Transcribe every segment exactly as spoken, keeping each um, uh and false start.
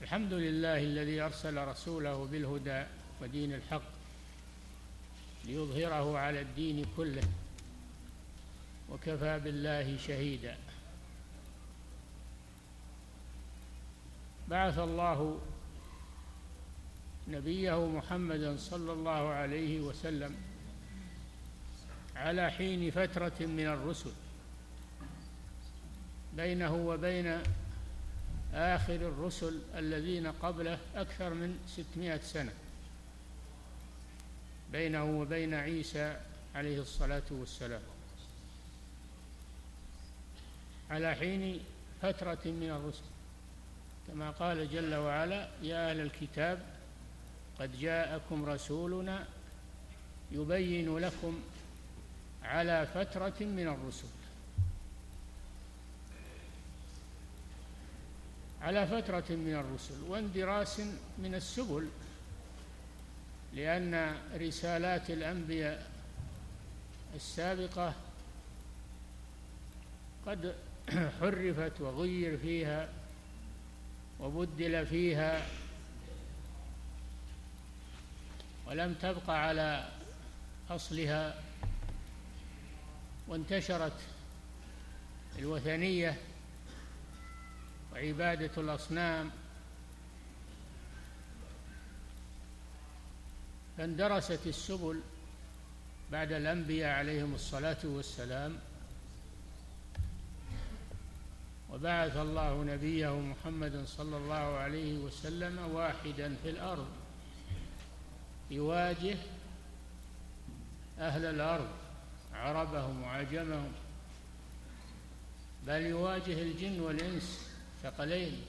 الحمد لله الذي أرسل رسوله بالهدى ودين الحق ليظهره على الدين كله، وكفى بالله شهيدا. بعث الله نبيه محمدا صلى الله عليه وسلم على حين فترة من الرسل بينه وبين آخر الرسل الذين قبله أكثر من ستمائة سنة، بينه وبين عيسى عليه الصلاة والسلام، على حين فترة من الرسل، كما قال جل وعلا: يا أهل الكتاب قد جاءكم رسولنا يبين لكم على فترة من الرسل، على فترة من الرسل واندراس من السبل، لأن رسالات الأنبياء السابقة قد حرفت وغير فيها وبدل فيها، ولم تبق على أصلها، وانتشرت الوثنية وعبادة الأصنام، فاندرست السبل بعد الأنبياء عليهم الصلاة والسلام، وبعث الله نبيه محمدا صلى الله عليه وسلم واحدا في الأرض يواجه أهل الأرض عربهم وعجمهم، بل يواجه الجن والإنس ثقلين.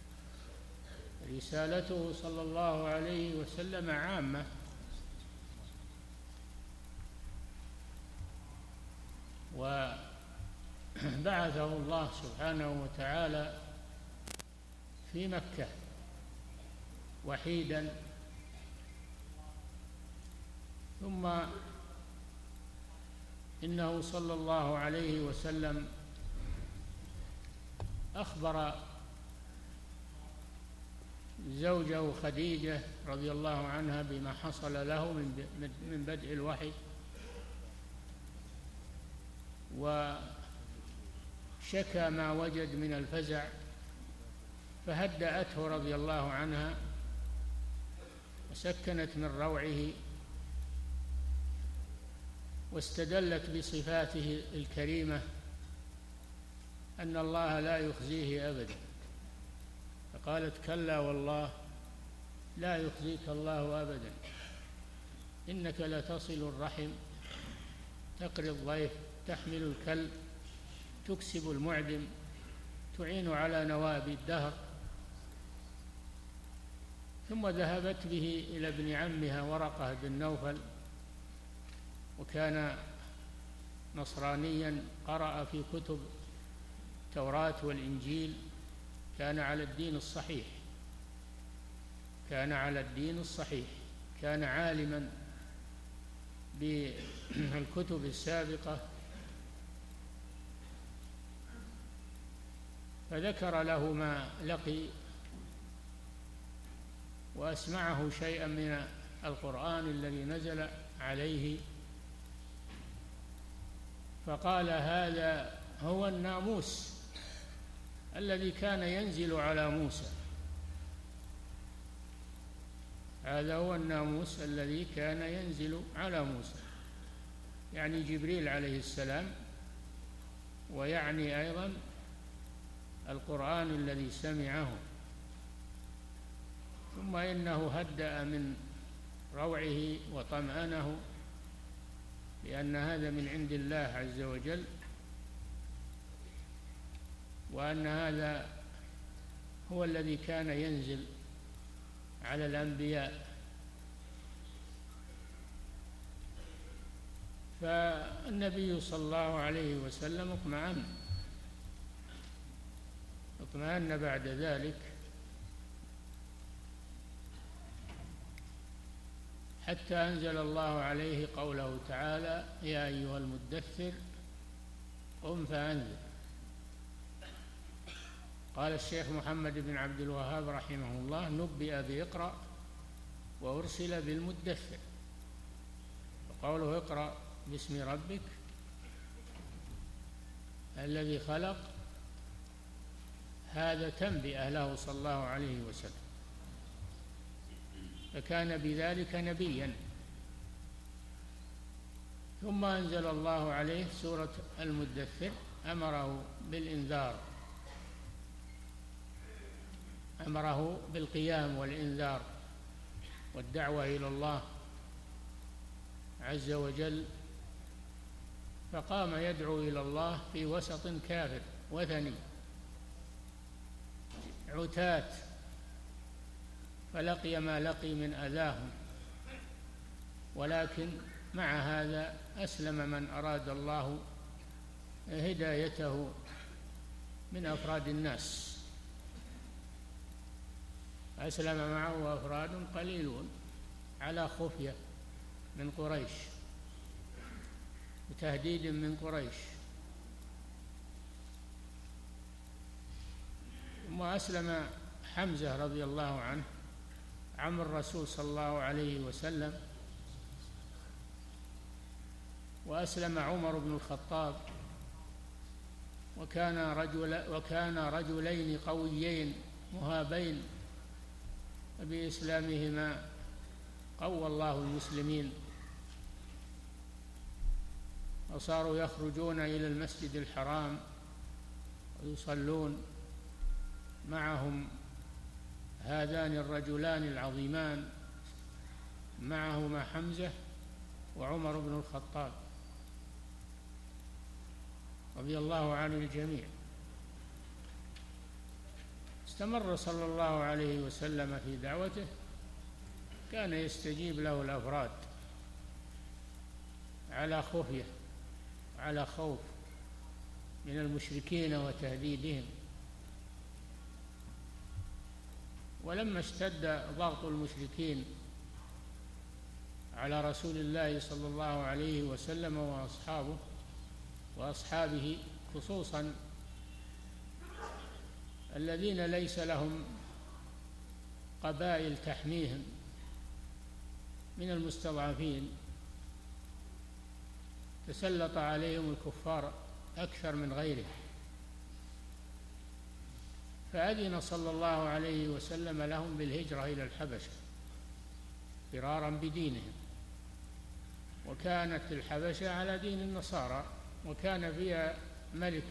رسالته صلى الله عليه وسلم عامة، وبعثه الله سبحانه وتعالى في مكة وحيدا، ثم إنه صلى الله عليه وسلم أخبر زوجه خديجة رضي الله عنها بما حصل له من بدء الوحي، وشكى ما وجد من الفزع، فهدأته رضي الله عنها وسكنت من روعه، واستدلت بصفاته الكريمة أن الله لا يخزيه أبدا، فقالت: كلا والله لا يخزيك الله أبدا، إنك لتصل الرحم، تقري الضيف، تحمل الكل، تكسب المعدم، تعين على نواب الدهر. ثم ذهبت به إلى ابن عمها ورقة بن نوفل، وكان نصرانيا، قرأ في كتب التوراة والإنجيل، كان على الدين الصحيح، كان على الدين الصحيح، كان عالما بالكتب السابقة، فذكر له ما لقي وأسمعه شيئا من القرآن الذي نزل عليه، فقال: هذا هو الناموس الذي كان ينزل على موسى، هذا هو الناموس الذي كان ينزل على موسى، يعني جبريل عليه السلام، ويعني أيضا القرآن الذي سمعه. ثم إنه هدأ من روعه وطمأنه، لأن هذا من عند الله عز وجل، وأن هذا هو الذي كان ينزل على الأنبياء. فالنبي صلى الله عليه وسلم اطمأن اطمأن بعد ذلك، حتى أنزل الله عليه قوله تعالى: يا أيها المدثر قم فأنذر. قال الشيخ محمد بن عبد الوهاب رحمه الله: نبئ بإقرأ وأرسل بالمدثر. وقوله اقرأ باسم ربك الذي خلق، هذا تنبئة له صلى الله عليه وسلم، فكان بذلك نبيا. ثم أنزل الله عليه سورة المدثر، أمره بالإنذار، أمره بالقيام والإنذار والدعوة إلى الله عز وجل، فقام يدعو إلى الله في وسط كافر وثني عتاة، فلقي ما لقي من أذاهم، ولكن مع هذا أسلم من أراد الله هدايته من أفراد الناس، أسلم معه أفراد قليلون على خفية من قريش، بتهديد من قريش. ثم أسلم حمزة رضي الله عنه عم الرسول صلى الله عليه وسلم، وأسلم عمر بن الخطاب، وكان رجل وكان رجلين قويين مهابين، بإسلامهما قوى الله المسلمين، وصاروا يخرجون إلى المسجد الحرام ويصلون، معهم هذان الرجلان العظيمان، معهما حمزة وعمر بن الخطاب رضي الله عن الجميع. استمر صلى الله عليه وسلم في دعوته، كان يستجيب له الأفراد على خفية، على خوف من المشركين وتهديدهم. ولما اشتد ضغط المشركين على رسول الله صلى الله عليه وسلم وأصحابه وأصحابه خصوصا الذين ليس لهم قبائل تحميهم من المستضعفين، تسلط عليهم الكفار أكثر من غيره، فأذن صلى الله عليه وسلم لهم بالهجرة إلى الحبشة فرارا بدينهم. وكانت الحبشة على دين النصارى، وكان فيها ملك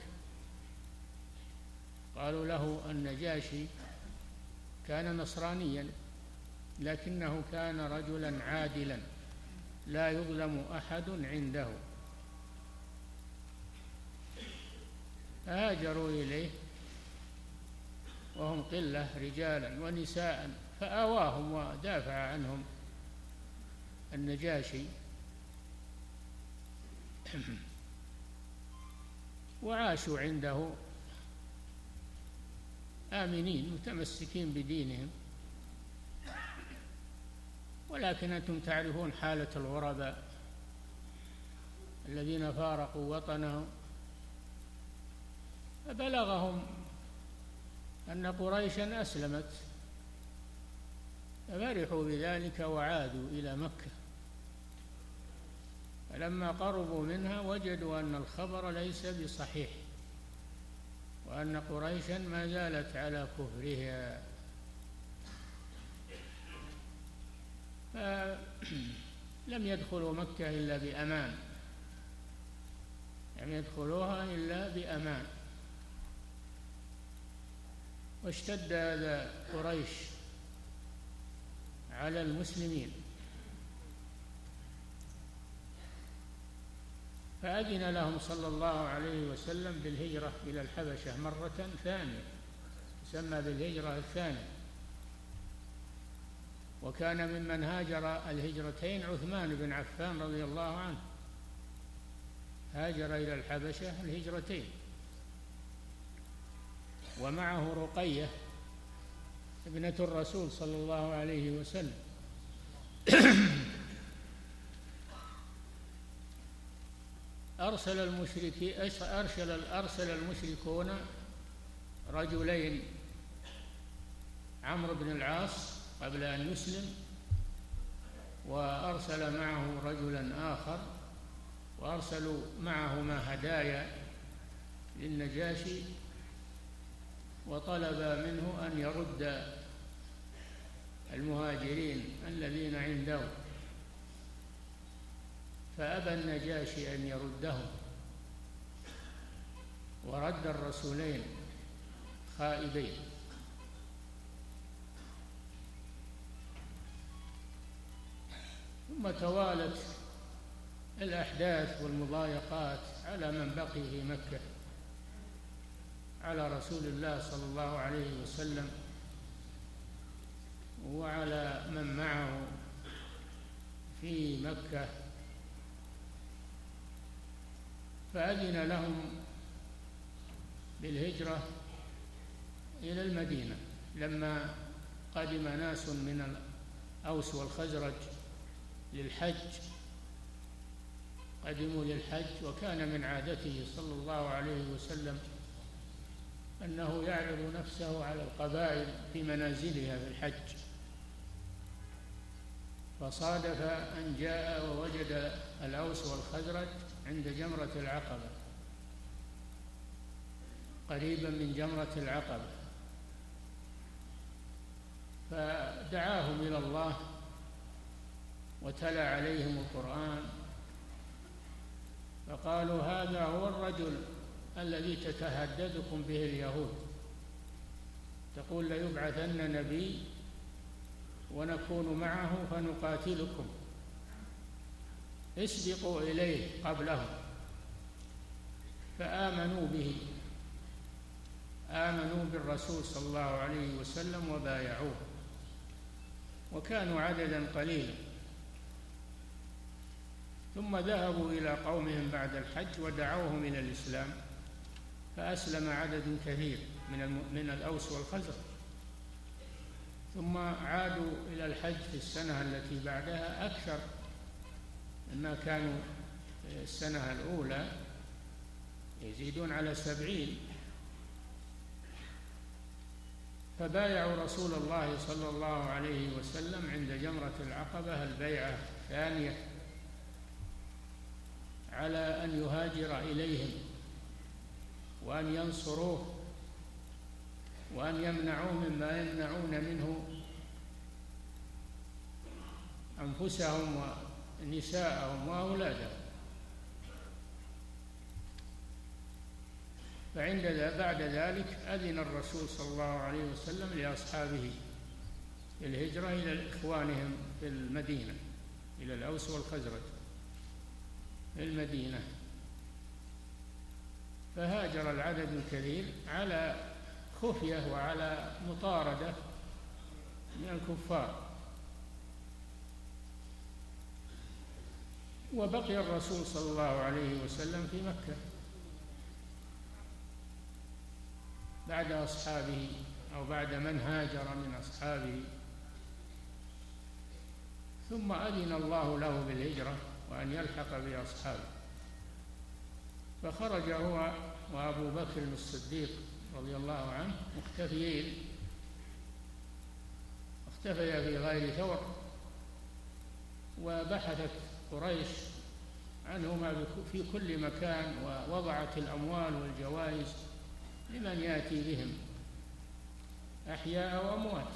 قالوا له النجاشي، كان نصرانيا لكنه كان رجلا عادلا لا يظلم أحد عنده، هاجروا إليه وهم قلة رجالا ونساء، فآواهم ودافع عنهم النجاشي، وعاشوا عنده آمنين متمسكين بدينهم. ولكن أنتم تعرفون حالة الغرباء الذين فارقوا وطنهم، فبلغهم أن قريشا أسلمت، ففرحوا بذلك وعادوا إلى مكة، فلما قربوا منها وجدوا أن الخبر ليس بصحيح، وأن قريشا ما زالت على كفرها، فلم يدخلوا مكة إلا بأمان، لم يدخلوها إلا بأمان. واشتد أذى قريش على المسلمين، فأذن لهم صلى الله عليه وسلم بالهجرة إلى الحبشة مرة ثانية، تسمى بالهجرة الثانية. وكان ممن هاجر الهجرتين عثمان بن عفان رضي الله عنه، هاجر إلى الحبشة الهجرتين، ومعه رقية ابنة الرسول صلى الله عليه وسلم. أرسل المشركي أرسل أرسل المشركون رجلين، عمرو بن العاص قبل أن يسلم، وأرسل معه رجلا آخر، وأرسلوا معهما هدايا للنجاشي، وطلب منه أن يرد المهاجرين الذين عنده، فأبى النجاشي أن يردهم، ورد الرسولين خائبين. ثم توالت الأحداث والمضايقات على من بقي في مكة، على رسول الله صلى الله عليه وسلم وعلى من معه في مكة، فأذن لهم بالهجرة إلى المدينة لما قدم ناس من الأوس والخزرج للحج، قدموا للحج، وكان من عادته صلى الله عليه وسلم أنه يعرض نفسه على القبائل في منازلها في الحج، فصادف أن جاء ووجد الأوس والخزرج عند جمرة العقبة، قريبا من جمرة العقبة، فدعاهم إلى الله وتلا عليهم القرآن، فقالوا هذا هو الرجل الذي تتهددكم به اليهود، تقول ليبعثن نبي ونكون معه فنقاتلكم، اسبقوا إليه قبلهم. فآمنوا به، آمنوا بالرسول صلى الله عليه وسلم وبايعوه، وكانوا عددا قليلا. ثم ذهبوا إلى قومهم بعد الحج ودعوهم إلى الإسلام، فأسلم عدد كثير من من الأوس والخزرج، ثم عادوا إلى الحج في السنة التي بعدها أكثر مما كانوا السنة الأولى، يزيدون على سبعين، فبايعوا رسول الله صلى الله عليه وسلم عند جمرة العقبة البيعة الثانية على أن يهاجر إليهم وأن ينصروه وأن يمنعوه مما يمنعون منه أنفسهم ونساءهم وأولادهم. فعند بعد ذلك أذن الرسول صلى الله عليه وسلم لأصحابه الهجرة إلى إخوانهم في المدينة، إلى الأوس والخزرج في المدينة، فهاجر العدد الكثير على خفية وعلى مطاردة من الكفار. وبقي الرسول صلى الله عليه وسلم في مكة بعد أصحابه أو بعد من هاجر من أصحابه، ثم أذن الله له بالهجرة وأن يلحق بأصحابه، فخرج هو وأبو بكر الصديق رضي الله عنه مختفيين، اختفيا في غير ثور، وبحثت قريش عنهما في كل مكان، ووضعت الأموال والجوائز لمن يأتي بهم أحياء وأموات،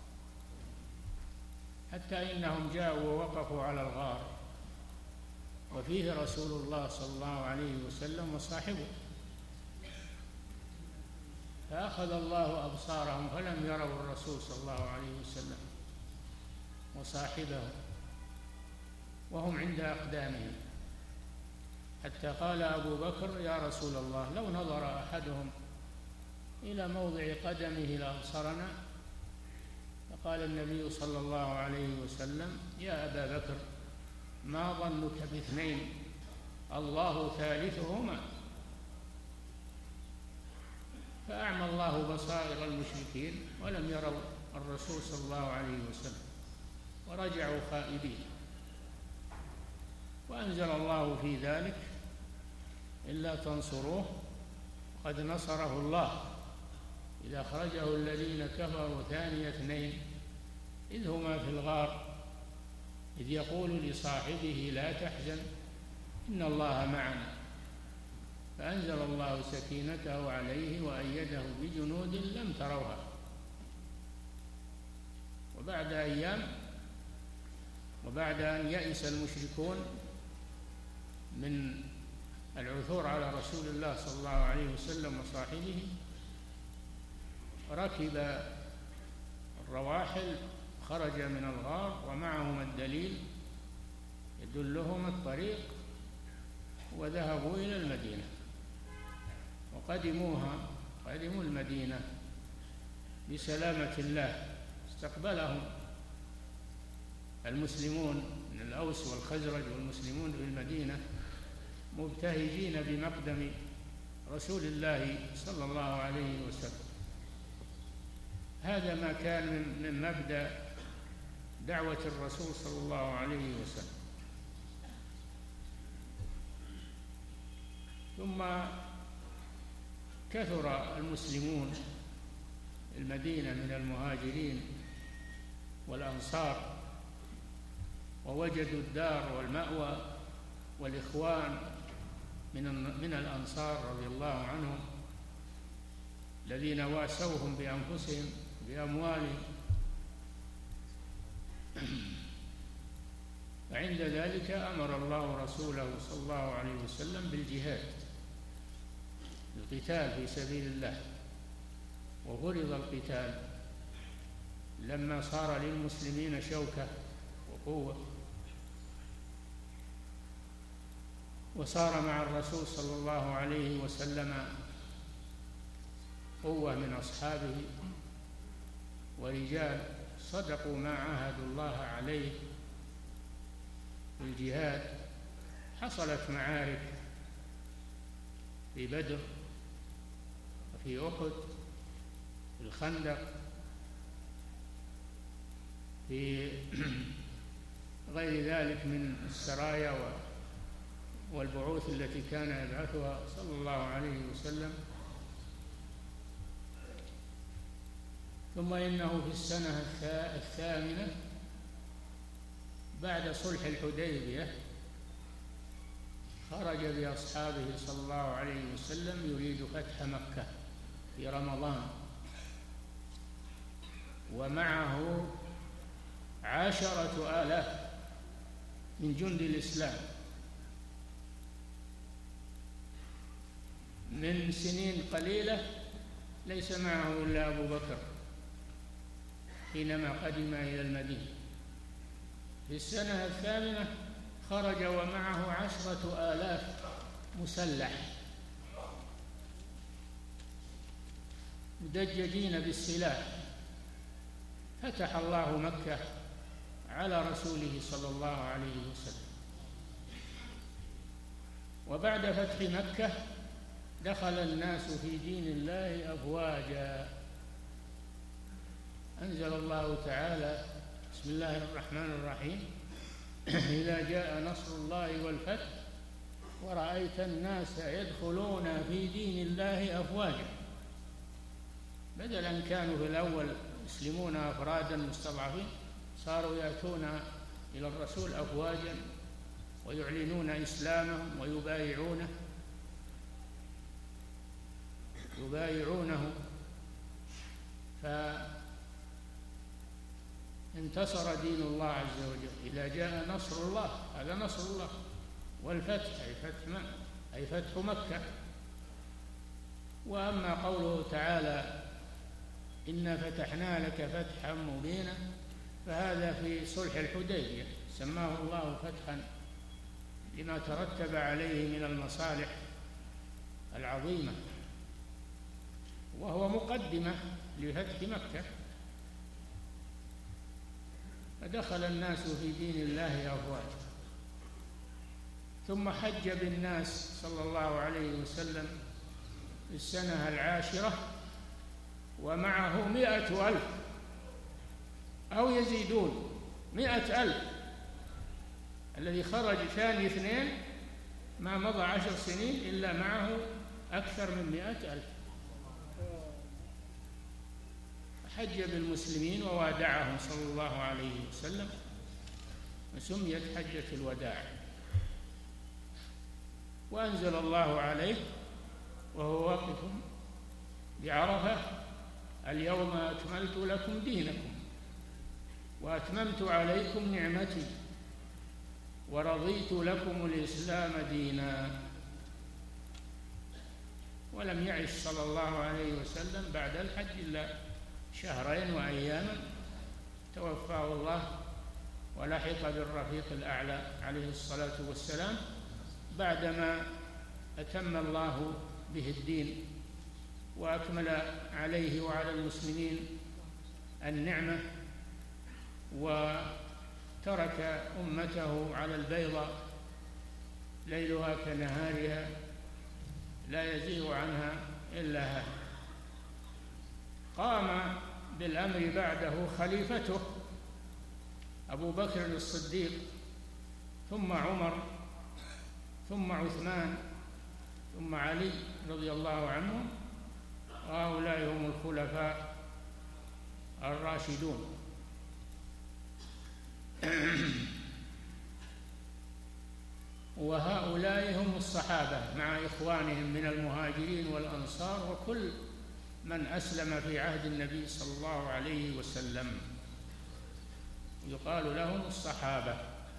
حتى إنهم جاءوا ووقفوا على الغار وفيه رسول الله صلى الله عليه وسلم وصاحبه، فأخذ الله أبصارهم فلم يروا الرسول صلى الله عليه وسلم وصاحبه وهم عند أقدامهم، حتى قال أبو بكر يا رسول الله لو نظر أحدهم إلى موضع قدمه لأبصرنا. فقال النبي صلى الله عليه وسلم يا أبا بكر ما ظنك باثنين الله ثالثهما. فأعمى الله بصائر المشركين ولم يروا الرسول صلى الله عليه وسلم ورجعوا خائبين، وأنزل الله في ذلك إلا تنصروه قد نصره الله إذا أخرجه الذين كفروا ثاني اثنين إذ هما في الغار إذ يقول لصاحبه لا تحزن إن الله معنا فأنزل الله سكينته عليه وأيده بجنود لم تروها. وبعد أيام وبعد أن يئس المشركون من العثور على رسول الله صلى الله عليه وسلم وصاحبه ركب الرواحل، خرج من الغار ومعهم الدليل يدلهم الطريق، وذهبوا إلى المدينة وقدموها قدموا المدينة بسلامة الله. استقبلهم المسلمون من الأوس والخزرج والمسلمون بالمدينة مبتهجين بمقدم رسول الله صلى الله عليه وسلم. هذا ما كان من مبدأ دعوة الرسول صلى الله عليه وسلم. ثم كثر المسلمون المدينة من المهاجرين والأنصار، ووجدوا الدار والمأوى والإخوان من من الأنصار رضي الله عنهم الذين واسوهم بأنفسهم بأموالهم. فعند ذلك أمر الله رسوله صلى الله عليه وسلم بالجهاد، القتال في سبيل الله، وفرض القتال لما صار للمسلمين شوكة وقوة، وصار مع الرسول صلى الله عليه وسلم قوة من أصحابه ورجال صدقوا ما عاهدوا الله عليه في الجهاد. حصلت معارك في بدر وفي أحد، في الخندق، في غير ذلك من السرايا والبعوث التي كان يبعثها صلى الله عليه وسلم. ثم إنه في السنة الثامنة بعد صلح الحديبية خرج بأصحابه صلى الله عليه وسلم يريد فتح مكة في رمضان، ومعه عشرة آلاف من جند الإسلام. من سنين قليلة ليس معه إلا أبو بكر حينما قدم إلى المدينة. في السنة الثامنة خرج ومعه عشرة آلاف مسلح مدججين بالسلاح. فتح الله مكة على رسوله صلى الله عليه وسلم. وبعد فتح مكة دخل الناس في دين الله أفواجا. أنزل الله تعالى: بسم الله الرحمن الرحيم، إذا جاء نصر الله والفتح ورأيت الناس يدخلون في دين الله أفواجا. بدل أن كانوا في الأول يسلمون أفرادا مستضعفين، صاروا يأتون إلى الرسول أفواجا ويعلنون إسلامهم ويبايعونه يبايعونه فانتصر دين الله عز وجل. إذا جاء نصر الله، هذا نصر الله، والفتح أي فتح أي فتح مكة. وأما قوله تعالى: إنا فتحنا لك فتحا مبينا، فهذا في صلح الحديبية، سماه الله فتحا لما ترتب عليه من المصالح العظيمة، وهو مقدمة لفتح مكة. فدخل الناس في دين الله أفواجا. ثم حج بالناس صلى الله عليه وسلم في السنة العاشرة ومعه مئة ألف أو يزيدون. مئة ألف الذي خرج ثاني اثنين ما مضى عشر سنين إلا معه أكثر من مئة ألف. حج بالمسلمين ووادعهم صلى الله عليه وسلم، وسميت حجة الوداع. وأنزل الله عليه وهو واقف بعرفة: اليوم أكملت لكم دينكم وأتممت عليكم نعمتي ورضيت لكم الإسلام دينا. ولم يعش صلى الله عليه وسلم بعد الحج إلا شهرين وأياما، توفاه الله ولحق بالرفيق الأعلى عليه الصلاة والسلام بعدما أتم الله به الدين وأكمل عليه وعلى المسلمين النعمة، وترك أمته على البيضاء ليلها كنهارها لا يزيغ عنها إلا هالك. قام بالأمر بعده خليفته أبو بكر الصديق، ثم عمر، ثم عثمان، ثم علي رضي الله عنهم، وهؤلاء هم الخلفاء الراشدون. وهؤلاء هم الصحابة مع إخوانهم من المهاجرين والأنصار وكل من أسلم في عهد النبي صلى الله عليه وسلم، يقال لهم الصحابة،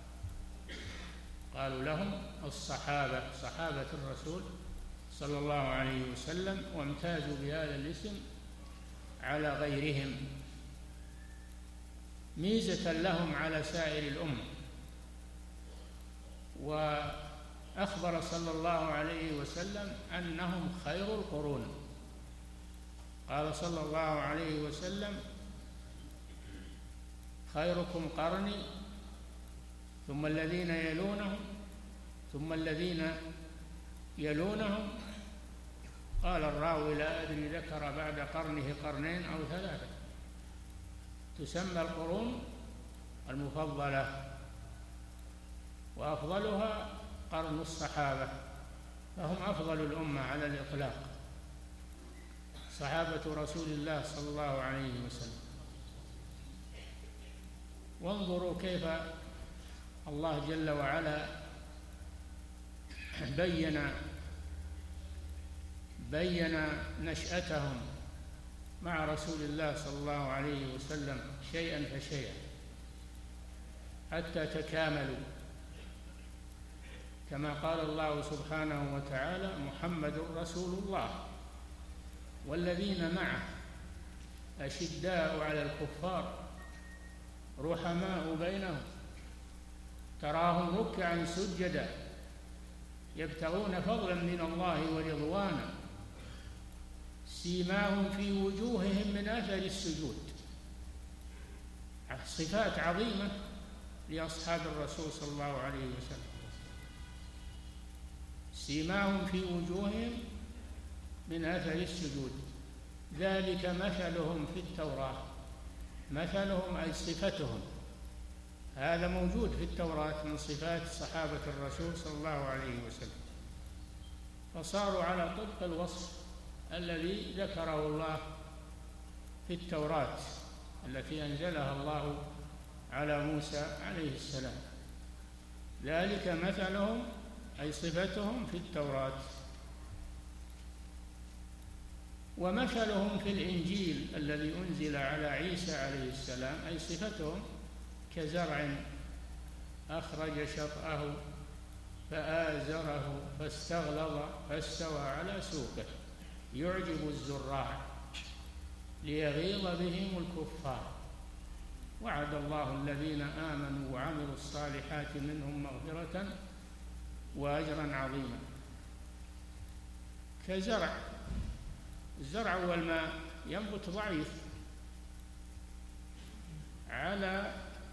قالوا لهم الصحابة، صحابة الرسول صلى الله عليه وسلم، وامتازوا بهذا الاسم على غيرهم ميزة لهم على سائر الأمة. وأخبر صلى الله عليه وسلم أنهم خير القرون، قال صلى الله عليه وسلم: خيركم قرني ثم الذين يلونهم ثم الذين يلونهم. قال الراوي: لا أدري ذكر بعد قرنه قرنين أو ثلاثة. تسمى القرون المفضلة، وأفضلها قرن الصحابة، فهم أفضل الأمة على الإطلاق، صحابة رسول الله صلى الله عليه وسلم. وانظروا كيف الله جل وعلا بين بين نشأتهم مع رسول الله صلى الله عليه وسلم شيئا فشيئا حتى تكاملوا، كما قال الله سبحانه وتعالى: محمد رسول الله والذين معه أشداء على الكفار رحماء بينهم تراهم ركعا سجدا يبتغون فضلا من الله ورضوانا سيماهم في وجوههم من أثر السجود. صفات عظيمة لأصحاب الرسول صلى الله عليه وسلم. سيماهم في وجوههم من أثر السجود، ذلك مثلهم في التوراة. مثلهم أي صفتهم، هذا موجود في التوراة من صفات صحابة الرسول صلى الله عليه وسلم، فصاروا على طبق الوصف الذي ذكره الله في التوراة التي أنزلها الله على موسى عليه السلام. ذلك مثلهم أي صفتهم في التوراة. ومثلهم في الإنجيل الذي أنزل على عيسى عليه السلام أي صفتهم كزرع أخرج شطأه فآزره فاستغلظ فاستوى على سوقه يعجب الزراع ليغيظ بهم الكفار. وعد الله الذين آمنوا وعملوا الصالحات منهم مغفرة وأجرا عظيما. كزرع، الزرع والماء ينبت ضعيف على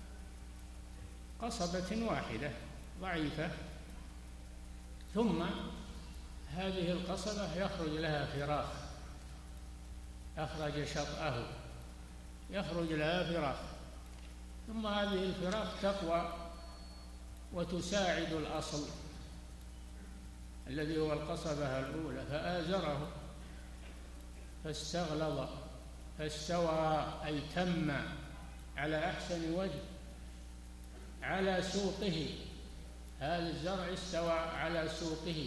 قصبة واحدة ضعيفة، ثم هذه القصبة يخرج لها فراخ، أخرج شطأه يخرج لها فراخ، ثم هذه الفراخ تقوى وتساعد الأصل الذي هو القصبة الأولى، فآزره فاستغلظ فاستوى أي تم على أحسن وجه على سوقه. هذا الزرع استوى على سوقه.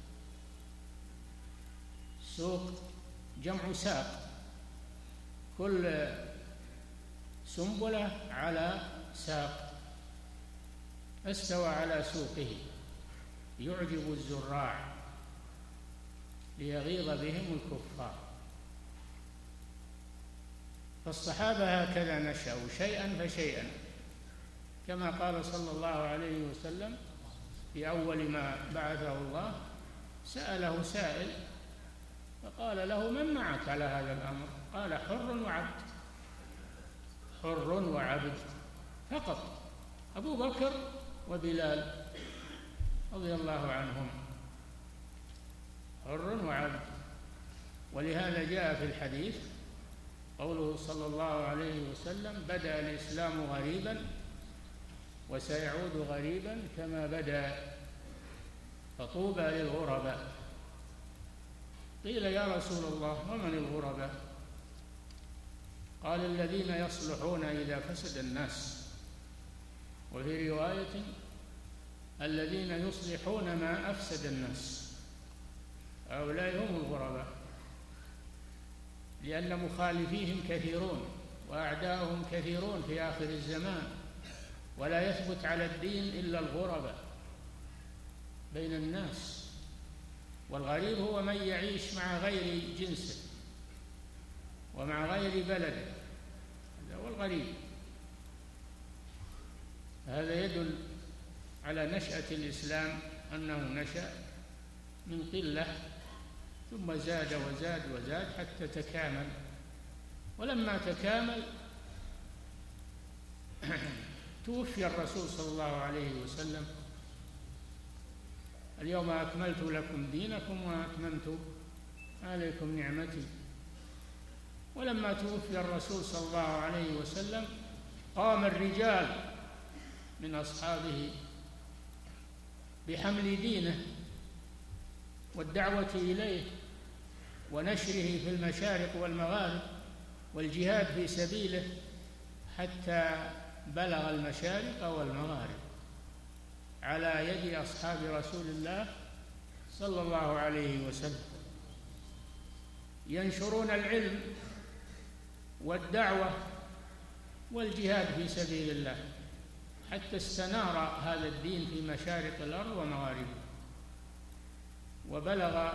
سوق جمع ساق، كل سنبلة على ساق، استوى على سوقه يعجب الزراع ليغيظ بهم الكفار. فالصحابة هكذا نشأوا شيئا فشيئا، كما قال صلى الله عليه وسلم في أول ما بعثه الله، سأله سائل فقال له: من معك على هذا الأمر؟ قال: حر وعبد. حر وعبد فقط، أبو بكر وبلال رضي الله عنهم، حر وعبد. ولهذا جاء في الحديث قوله صلى الله عليه وسلم: بدأ الإسلام غريبا وسيعود غريبا كما بدأ، فطوبى للغرباء. قيل: يا رسول الله ومن الغرباء؟ قال: الذين يصلحون إذا فسد الناس، وفي رواية: الذين يصلحون ما أفسد الناس. هؤلاء هم الغرباء، لأن مخالفيهم كثيرون وأعداؤهم كثيرون في آخر الزمان، ولا يثبت على الدين إلا الغرباء بين الناس. والغريب هو من يعيش مع غير جنسه ومع غير بلده، هذا هو الغريب. هذا يدل على نشأة الإسلام، أنه نشأ من قلة ثم زاد وزاد وزاد حتى تكامل. ولما تكامل توفي الرسول صلى الله عليه وسلم: اليوم أكملت لكم دينكم وأتممت عليكم نعمتي. ولما توفي الرسول صلى الله عليه وسلم قام الرجال من أصحابه بحمل دينه والدعوة إليه ونشره في المشارق والمغارب والجهاد في سبيله حتى بلغ المشارق والمغارب على يد أصحاب رسول الله صلى الله عليه وسلم، ينشرون العلم والدعوة والجهاد في سبيل الله حتى استنار هذا الدين في مشارق الأرض ومغاربها، وبلغ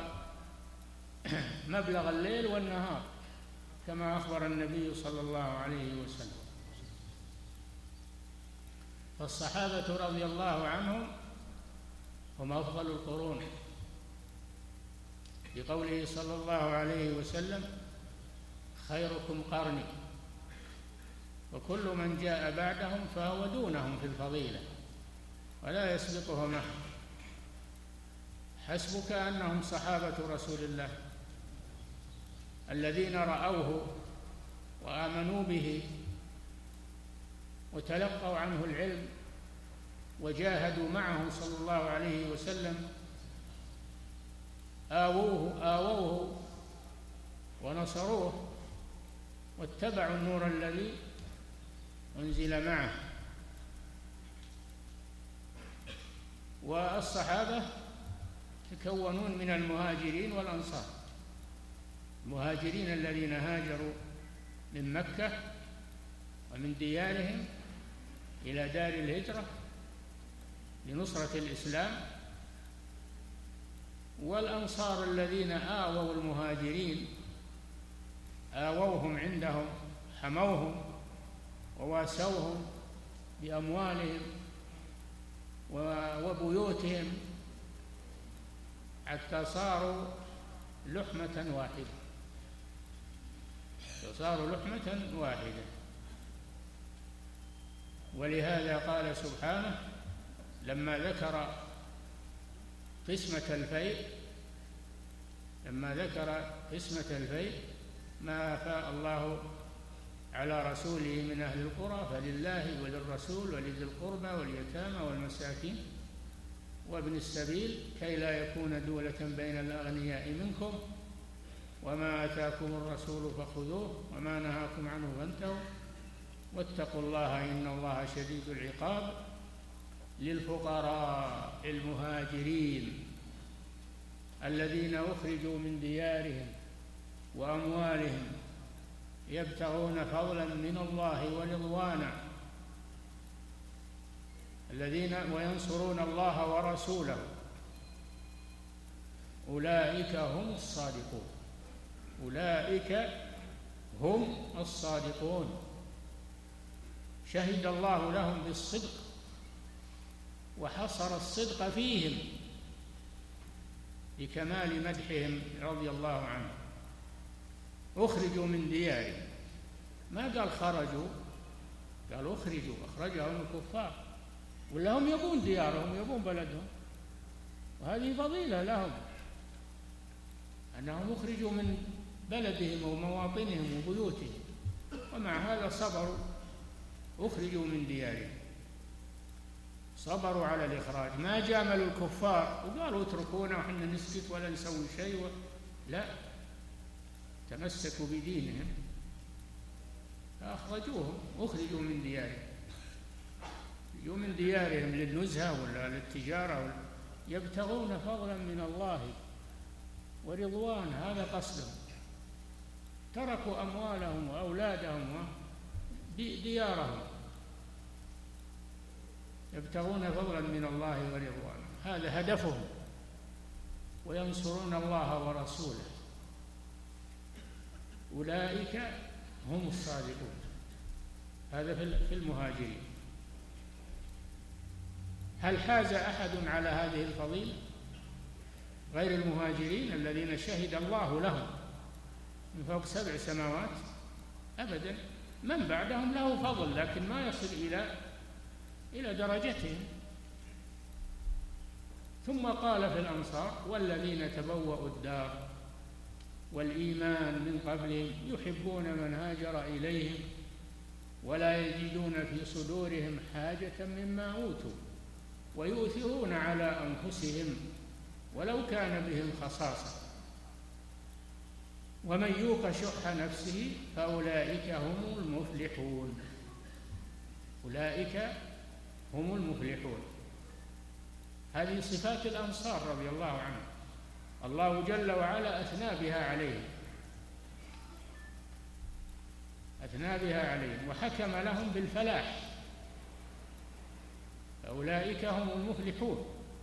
مبلغ الليل والنهار كما أخبر النبي صلى الله عليه وسلم. فالصحابة رضي الله عنهم هم أفضل القرون، بقوله صلى الله عليه وسلم: خيركم قرني، وكل من جاء بعدهم فهو دونهم في الفضيلة ولا يسبقهم أحد. حسبك أنهم صحابة رسول الله الذين رأوه وآمنوا به وتلقوا عنه العلم وجاهدوا معه صلى الله عليه وسلم، آووه آووه ونصروه واتبعوا النور الذي أنزل معه. والصحابة يتكونون من المهاجرين والأنصار. المهاجرين الذين هاجروا من مكة ومن ديارهم إلى دار الهجرة لنصرة الإسلام، والأنصار الذين آووا المهاجرين، آووهم عندهم، حموهم وواسوهم بأموالهم وبيوتهم حتى صاروا لحمة واحدة، صاروا لحمة واحدة. ولهذا قال سبحانه لما ذكر قسمة الفيء لما ذكر قسمة الفيء ما أفاء الله على رسوله من أهل القرى فلله وللرسول ولذي القربى واليتامى والمساكين وابن السبيل كي لا يكون دولة بين الأغنياء منكم وما آتاكم الرسول فخذوه وما نهاكم عنه فانتهوا واتقوا الله إن الله شديد العقاب. للفقراء المهاجرين الذين أخرجوا من ديارهم وأموالهم يبتغون فضلا من الله ورضوانا الذين وينصرون الله ورسوله أولئك هم الصادقون أولئك هم الصادقون. شهد الله لهم بالصدق وحصر الصدق فيهم لكمال مدحهم رضي الله عنهم. أخرجوا من ديارهم، ما قال خرجوا، قال أخرجوا، أخرجهم الكفار ولا هم يبون ديارهم يبون بلدهم، وهذه فضيلة لهم أنهم أخرجوا من بلدهم ومواطنهم وبيوتهم، ومع هذا صبروا، أخرجوا من ديارهم، صبروا على الإخراج، ما جاملوا الكفار وقالوا اتركونا وحنا نسكت ولا نسوي شيء و... لا، تمسكوا بدينهم فأخرجوهم، أخرجوا من ديارهم، يجوا من ديارهم للنزهة ولا للتجارة ولا يبتغون فضلا من الله ورضوان، هذا قصدهم، تركوا أموالهم وأولادهم وديارهم يبتغون فضلا من الله ورضوانه، هذا هدفهم، وينصرون الله ورسوله، أولئك هم الصادقون. هذا في المهاجرين. هل حاز أحد على هذه الفضيلة غير المهاجرين الذين شهد الله لهم من فوق سبع سماوات؟ أبدا، من بعدهم له فضل لكن ما يصل إلى إلى درجتهم. ثم قال في الأنصار والذين تبوأوا الدار والإيمان من قبلهم يحبون من هاجر إليهم ولا يجدون في صدورهم حاجة مما أوتوا ويؤثرون على أنفسهم ولو كان بهم خصاصة ومن يوق شح نفسه فأولئك هم المفلحون. أولئك هم المفلحون. هذه صفات الأنصار رضي الله عنهم، الله جل وعلا أثنى بها عليهم، أثنى بها عليهم وحكم لهم بالفلاح، فأولئك هم المفلحون.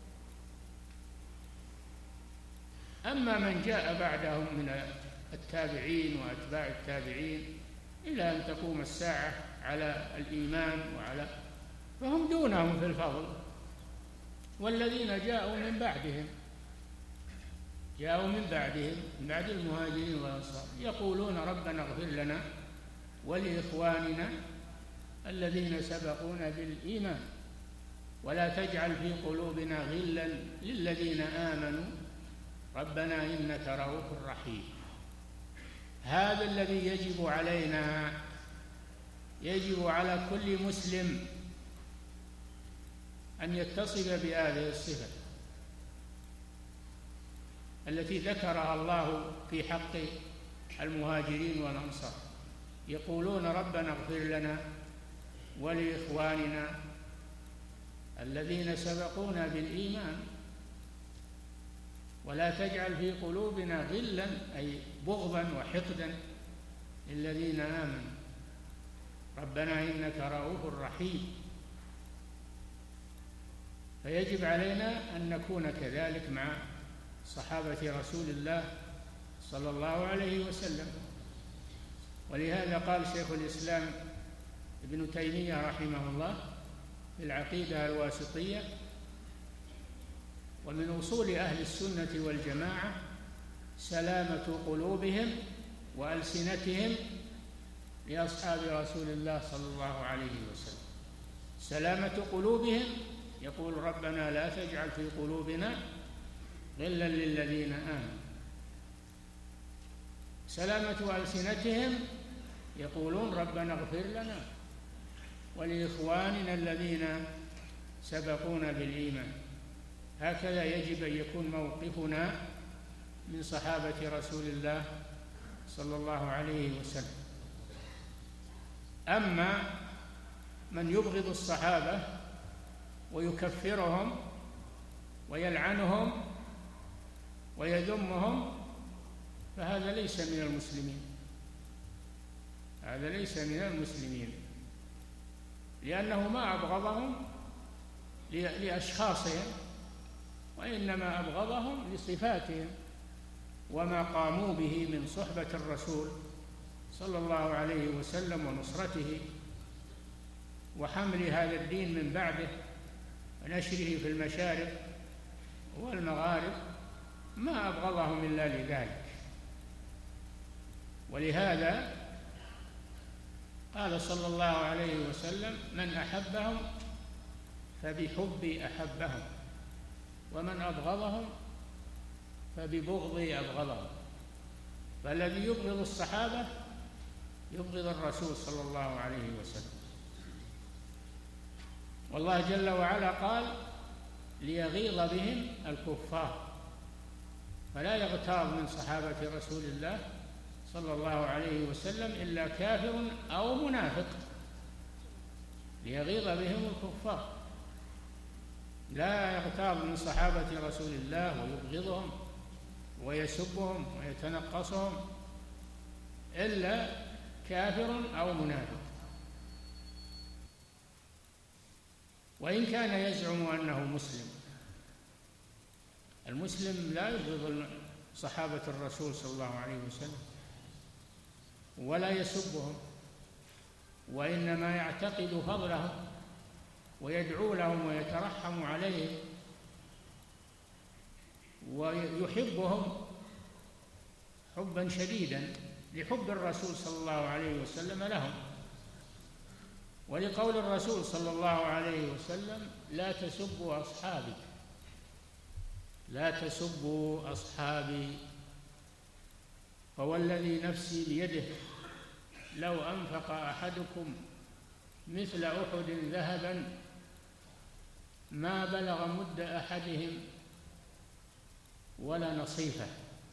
أما من جاء بعدهم من التابعين وأتباع التابعين إلى أن تقوم الساعة على الإيمان وعلى فهم دونهم في الفضل. والذين جاءوا من بعدهم جاءوا من بعدهم من بعد المهاجرين والأنصار يقولون ربنا اغفر لنا ولإخواننا الذين سبقونا بالإيمان ولا تجعل في قلوبنا غلا للذين آمنوا ربنا إنك رؤوف رحيم. هذا الذي يجب علينا، يجب على كل مسلم أن يتصف بهذه الصفة التي ذكرها الله في حق المهاجرين والأنصار، يقولون ربنا اغفر لنا ولإخواننا الذين سبقونا بالإيمان ولا تجعل في قلوبنا غلا أي بغضا وحقدا للذين آمنوا ربنا إنك رؤوف رحيم. فيجب علينا أن نكون كذلك مع صحابة رسول الله صلى الله عليه وسلم. ولهذا قال شيخ الإسلام ابن تيمية رحمه الله في العقيدة الواسطية ومن أصول أهل السنة والجماعة سلامة قلوبهم وألسنتهم لأصحاب رسول الله صلى الله عليه وسلم. سلامة قلوبهم، يقول ربنا لا تجعل في قلوبنا غلا للذين آمنوا. سلامة ألسنتهم، يقولون ربنا اغفر لنا ولإخواننا الذين سبقونا بالإيمان. هكذا يجب أن يكون موقفنا من صحابة رسول الله صلى الله عليه وسلم. أما من يبغض الصحابة ويكفرهم ويلعنهم ويذمهم فهذا ليس من المسلمين، هذا ليس من المسلمين، لأنه ما أبغضهم لأشخاصهم، وإنما أبغضهم لصفاتهم وما قاموا به من صحبة الرسول صلى الله عليه وسلم ونصرته وحمل هذا الدين من بعده ونشره في المشارق والمغارب، ما أبغضهم إلا لذلك. ولهذا قال صلى الله عليه وسلم: من أحبهم فبحبي أحبهم، ومن أبغضهم فببغضي أبغضهم. فالذي يبغض الصحابة يبغض الرسول صلى الله عليه وسلم. والله جل وعلا قال: ليغيظ بهم الكفار. فلا يغتاظ من صحابة رسول الله صلى الله عليه وسلم إلا كافر أو منافق، ليغيظ بهم الكفار. لا يغتاظ من صحابة رسول الله ويبغضهم ويسبهم ويتنقصهم إلا كافر أو منافق، وإن كان يزعم أنه مسلم. المسلم لا يبغض صحابة الرسول صلى الله عليه وسلم ولا يسبهم، وإنما يعتقد فضلهم ويدعو لهم ويترحم عليهم ويحبهم حبا شديدا لحب الرسول صلى الله عليه وسلم لهم، ولقول الرسول صلى الله عليه وسلم: لا تسبوا أصحابي، لا تسبوا أصحابي، فوالذي نفسي بيده لو أنفق أحدكم مثل أحد ذهبا ما بلغ مد أحدهم ولا نصيفه.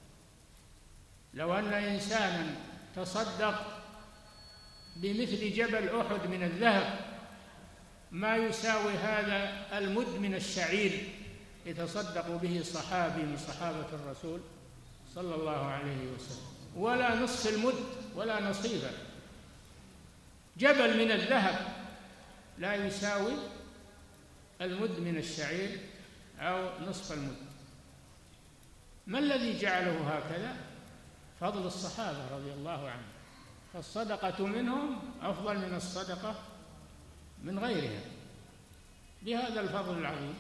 لو أن إنسانا تصدق بمثل جبل أحد من الذهب ما يساوي هذا المد من الشعير يتصدق به صحابي من صحابة الرسول صلى الله عليه وسلم، ولا نصف المد ولا نصيبه. جبل من الذهب لا يساوي المد من الشعير أو نصف المد. ما الذي جعله هكذا؟ فضل الصحابة رضي الله عنهم، فالصدقة منهم أفضل من الصدقة من غيرهم بهذا الفضل العظيم.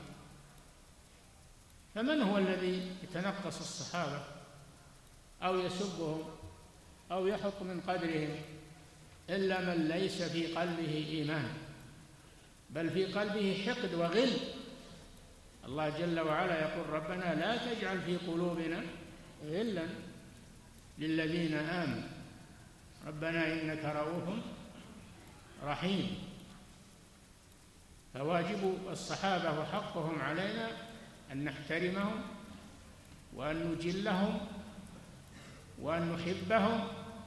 فمن هو الذي يتنقص الصحابة أو يسبهم أو يحط من قدرهم إلا من ليس في قلبه إيمان، بل في قلبه حقد وغل. الله جل وعلا يقول: ربنا لا تجعل في قلوبنا غلا للذين آمنوا ربنا إنك رؤوف رحيم. فواجب الصحابة وحقهم علينا أن نحترمهم وأن نجلهم وأن نحبهم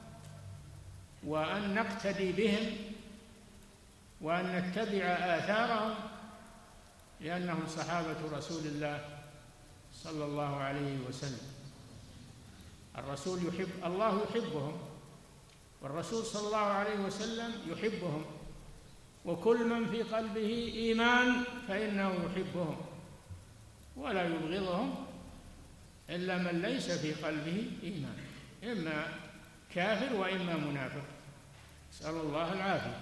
وأن نقتدي بهم وأن نتبع آثارهم، لأنهم صحابة رسول الله صلى الله عليه وسلم. الرسول يحب، الله يحبهم، والرسول صلى الله عليه وسلم يحبهم، وكل من في قلبه إيمان فإنه يحبهم ولا يبغضهم إلا من ليس في قلبه إيمان، إما كافر وإما منافق، نسأل الله العافية.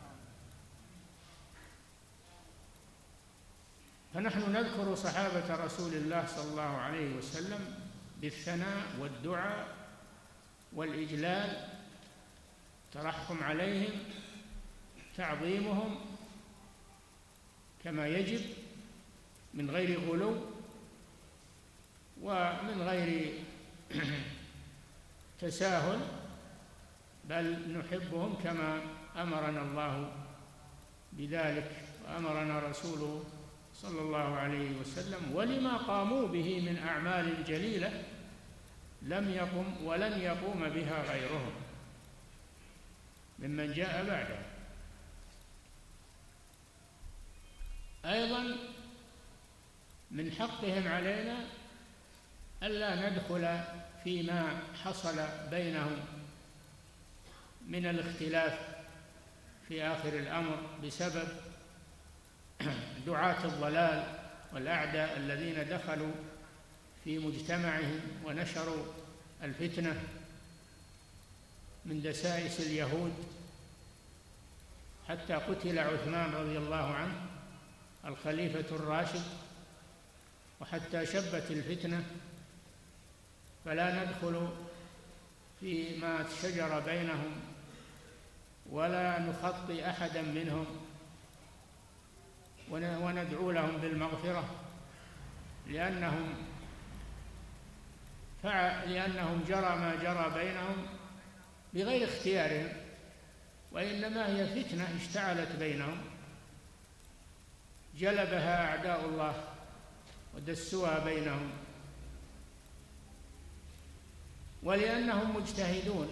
فنحن نذكر صحابة رسول الله صلى الله عليه وسلم بالثناء والدعاء والإجلال، ترحم عليهم، تعظيمهم كما يجب من غير غلو ومن غير تساهل، بل نحبهم كما أمرنا الله بذلك وأمرنا رسوله صلى الله عليه وسلم، ولما قاموا به من أعمال جليلة لم يقم ولن يقوم بها غيرهم ممن جاء بعده. أيضا من حقهم علينا ألا ندخل فيما حصل بينهم من الاختلاف في آخر الأمر بسبب دعاة الضلال والأعداء الذين دخلوا في مجتمعهم ونشروا الفتنة من دسائس اليهود، حتى قتل عثمان رضي الله عنه الخليفة الراشد، وحتى شبت الفتنة. فلا ندخل فيما شجر بينهم ولا نخطي أحدا منهم، وندعو لهم بالمغفرة، لأنهم لأنهم جرى ما جرى بينهم بغير اختيارهم، وإنما هي فتنة اشتعلت بينهم جلبها أعداء الله ودسوها بينهم، ولأنهم مجتهدون،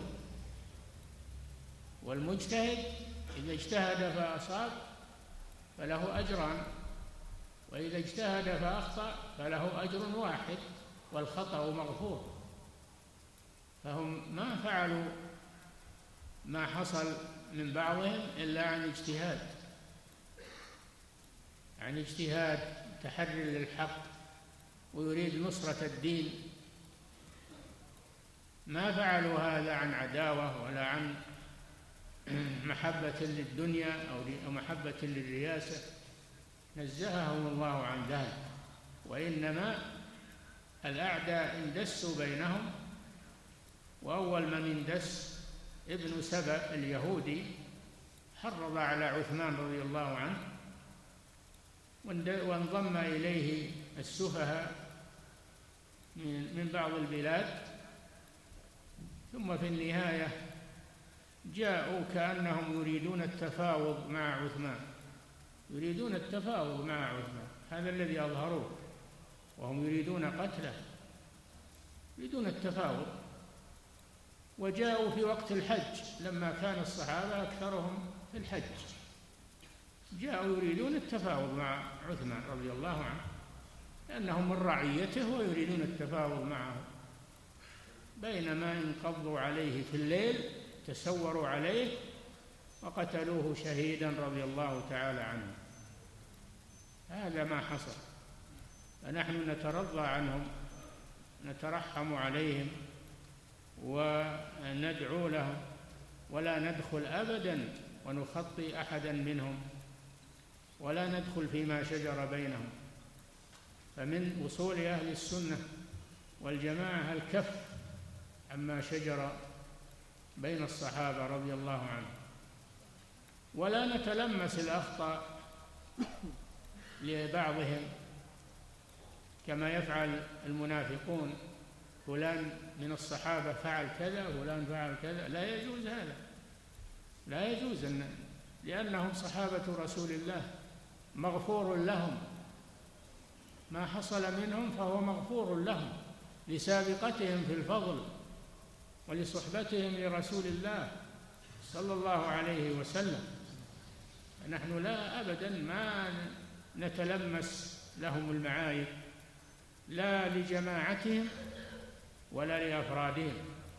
والمجتهد إذا اجتهد فأصاب فله أجران، وإذا اجتهد فأخطأ فله أجر واحد والخطأ مغفور. فهم ما فعلوا ما حصل من بعضهم إلا عن اجتهاد، عن اجتهاد تحري للحق ويريد نصرة الدين. ما فعلوا هذا عن عداوة ولا عن محبة للدنيا أو محبة للرياسة، نزههم الله عن ذلك. وإنما الأعداء اندسوا بينهم، وأول من اندس ابن سبأ اليهودي حرض على عثمان رضي الله عنه، وانضم إليه السفهاء من بعض البلاد، ثم في النهاية جاءوا كأنهم يريدون التفاوض مع عثمان، يريدون التفاوض مع عثمان، هذا الذي أظهروه، وهم يريدون قتله، يريدون التفاوض. وجاءوا في وقت الحج لما كان الصحابة أكثرهم في الحج، جاءوا يريدون التفاوض مع عثمان رضي الله عنه، لأنهم من رعيته ويريدون التفاوض معه، بينما انقضوا عليه في الليل، تسوروا عليه وقتلوه شهيدا رضي الله تعالى عنه. هذا ما حصل. فنحن نترضى عنهم، نترحم عليهم وندعو لهم، ولا ندخل أبدا ونخطي أحدا منهم، ولا ندخل فيما شجر بينهم. فمن أصول أهل السنة والجماعة الكف عما شجر بين الصحابة رضي الله عنهم، ولا نتلمس الأخطاء لبعضهم كما يفعل المنافقون، فلان من الصحابة فعل كذا وفلان فعل كذا. لا يجوز هذا، لا يجوز، لأنهم صحابة رسول الله مغفور لهم، ما حصل منهم فهو مغفور لهم لسابقتهم في الفضل ولصحبتهم لرسول الله صلى الله عليه وسلم. نحن لا أبدا ما نتلمس لهم المعايب، لا لجماعتهم ولا لأفرادهم،